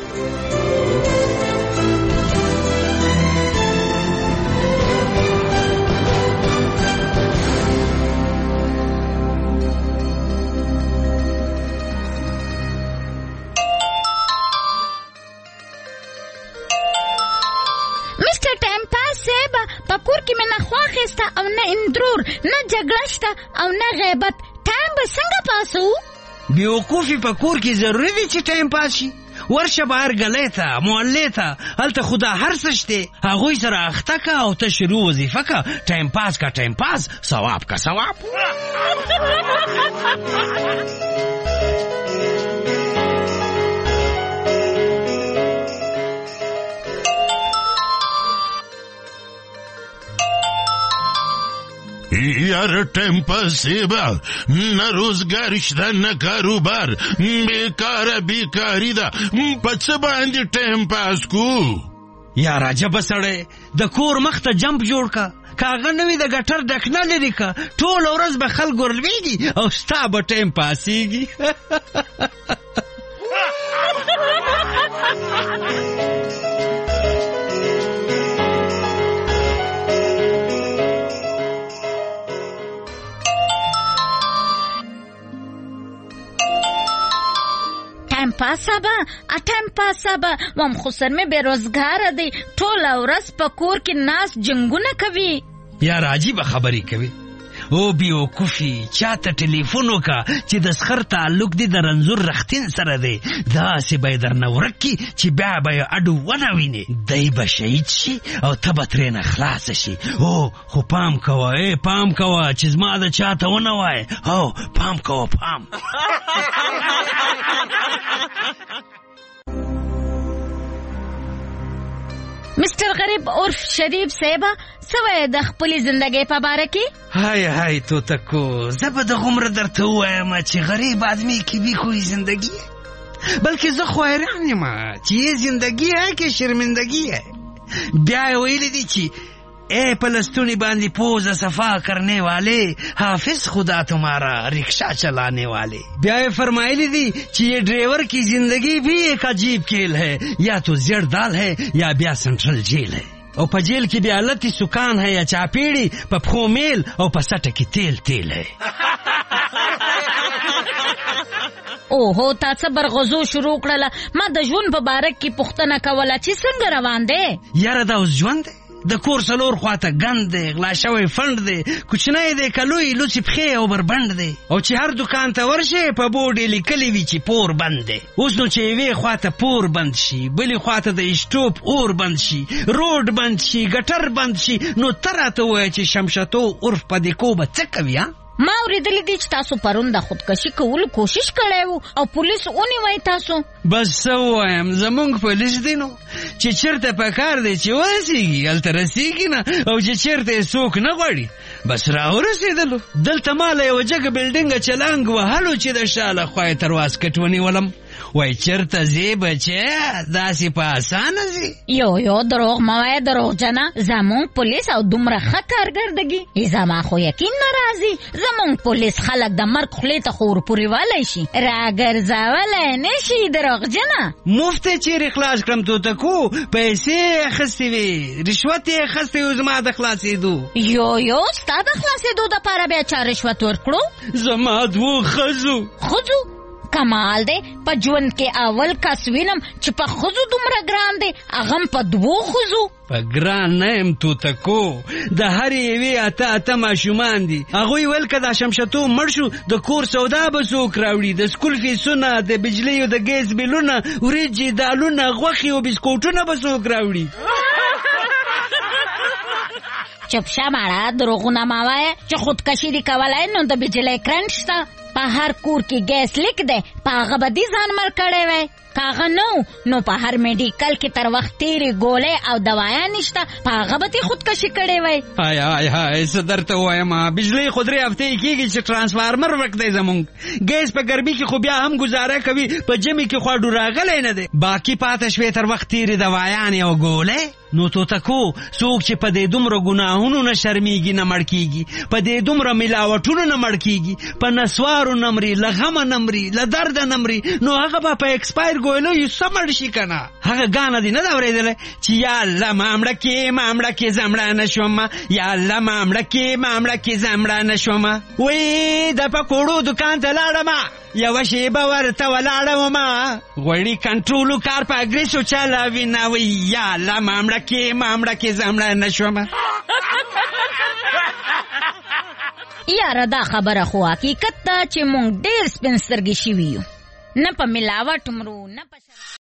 مستر ټایم پاس صاحب په کور کې مې نه خوا اخیسته او نه اندرور نه جګړه شته او نه غیبت ټایم به څنګه پاسو بیوقوفی په کور کې ضروري دی چې ټایم پاس شي ورشه بهر ګلی ته محلې ته هلته خدا هر څه شته هغوی سره اخته که او ته شروع وظیفه که ټایم پاس که ټایم پاس ثواب که ثواب یار ټایم پاسې به نه روزګار شته نه کاروبار بیکاره بیکاري ده په څه باندې ټایم پاس کو یار عجبه سړی د کور مخ ته جمپ جوړ که که هغه نه وي د ګټر ډکنه لري که ټوله ورځ به خلک ورلوېږي او ستا به ټایم پاسېږي ټایم پاسه به ټایم پاسه به وم خو سر مې بېروزګاره دی ټوله ورځ په کور کې ناست جنګونه کوي یار عجیبه خبرې کوي او بیوقوفي چاته ټلیفون وکړه چې د سخر تعلق دی د رنځور رختین سره دی داسې به یې درنه ورک کي چې بیا به یې اډو ونه وینې دی به شهید شي او ته به ترېنه خلاصه شي او خو پام کوه ای پام کوه چې زما د چاته ونه وایې او پام کوه پام مستر غریب عرف شریف صاحب سوی د خپلې زندګۍ په باره کې های های توتکو زه به دغومره درته ووایم چې غریب آدمی کی بھی کوئی زندگی ہے بلکې زه خو حیران یم چې یہ زندگی ہے کہ شرمندگی ہے بیا یې ویلی دي چې اے پلستونی باندې پوزه صفا کرنے والے حافظ خدا تمہارا رکشہ چلانے والے بیا یې فرمائلی دی چې یہ ڈرائیور کی زندگی بھی ایک عجیب کھیل ہے یا تو زیر دال ہے یا بیا سنٹرل جیل ہے او په جیل کې بیا لتی سکان ہے یا چاپیڑی په پخو میل او په سټه کې تیل تیل ہے اوهو تا څه برغزو شروع کړله ما د ژوند په باره کې پوښتنه کوله چې څنګه روان دی یاره دا اوس ژوند دی د کور څلور خواته ګند دی غلا شوی فنډ دی کوچنی دی که لوی لوڅې پښې او بربنډ دی او چې هر دکان ته ورشې په بورډ یې لیکلی وي چې پور بند دی اوس نو چې یوې خواته پور بند شي بلې خواته د اسټوپ اور بند شي روډ بند شي ګټر بند شي نو ته راته ووایه چې شمشتو عرف په دې کوبه څه کوي ها ما اورېدلی دي چې تاسو پرون د خودکشي کولو کوشش کړی و او پولیس ونیوی تاسو بس څه ووایم زمونږ پولیس دی نو چې چېرته پکار دی چې ورسېږي هلته رسېږي نه او چې چېرته یې څوک نه غواړي بس راورسېدلو دلته ما له یوه جګه بلډینګه چلانګ وهلو چې د شا له خوا یې تر واسکټ ونیولم وای چرته زی بچه داسې په اسانه زی یو یو دروغ موای دروغ جنا زمون پولیس او دومره ښه کارګردګي زما خو یقین ناراضي زمون پولیس خلک د مرګ خولې ته خور پورې والی شي راګرځولی نشي دروغ جنا مفته چیرې خلاص کړم توتکو پیسې اخیستې وې رشوت یې اخیستی و زما د خلاصېدو یو یو ستا د خلاصېدو دپاره بیا چا رشوت ورکړو زما دوو ښځو ښځو کمال دی په ژوند کې اول کس وینم چې په ښځو دومره ګران دی هغه هم په دوو ښځو په ګران نه یم توتکو د هرې یوې اته اته ماشومان دي هغوی ویل که دا شمشتو مړ شو د کور سودا به څوک راوړي د سکول فیسونه د بجلیو د ګیس بیلونه وریجې دالونه غوښې او بسکوټونه به څوک راوړي چپ شه ماړه دروغونه مه وایه چې خودکشي دې کولی نو د بجلی کرنټ شته په هر کور کې ګیس لیک دی په هغه به دې ځان مړ کړی وی که هغه نه نو په هر میډیکل کې تر وخت تېرې ګولۍ او دوایان نشته په هغه به دې خودکشي کړې وی های های های څه درته ووایم بجلۍ خو درې هفتې کېږي چې ټرانسفارمر ورک دی زمونږ ګیس په ګرمي کې خو بیا هم ګزاره کوي په ژمي کې خواډو راغلی نه دی باقي پاته شوې تر وخت تېرې دوایانې او ګولۍ نو توتکو څوک چې په دې دومره ګناهونو نه شرمیږي نه مړ کېږي په دې دومره ملاوټونو نه مړ کېږي په نسوارو نه مري له غمه نه مري له درده نه مري نو هغه به په ایکسپایر ګویلو څه مړ شي که نه هغه ګانه دې نه ده اورېدلی چې یا الله ما مړه کې ما مړه کې زه مړه نه شومه یا الله ما مړه کې ما مړه کې زه مړه نه شومه وی د پکوړو دوکان ته لاړمه یوه شیبه ورته ولاړمه غوړي کنټرولو کار په اګریسو چلاوي نه وی یا الله ما مړه کې ما مړه کې زه مړه نه شومه یاره دا خبره خو حقیقت ده چې مونږ ډېر سپین سترګې شوي یو نه په ملاوټ مرو نه په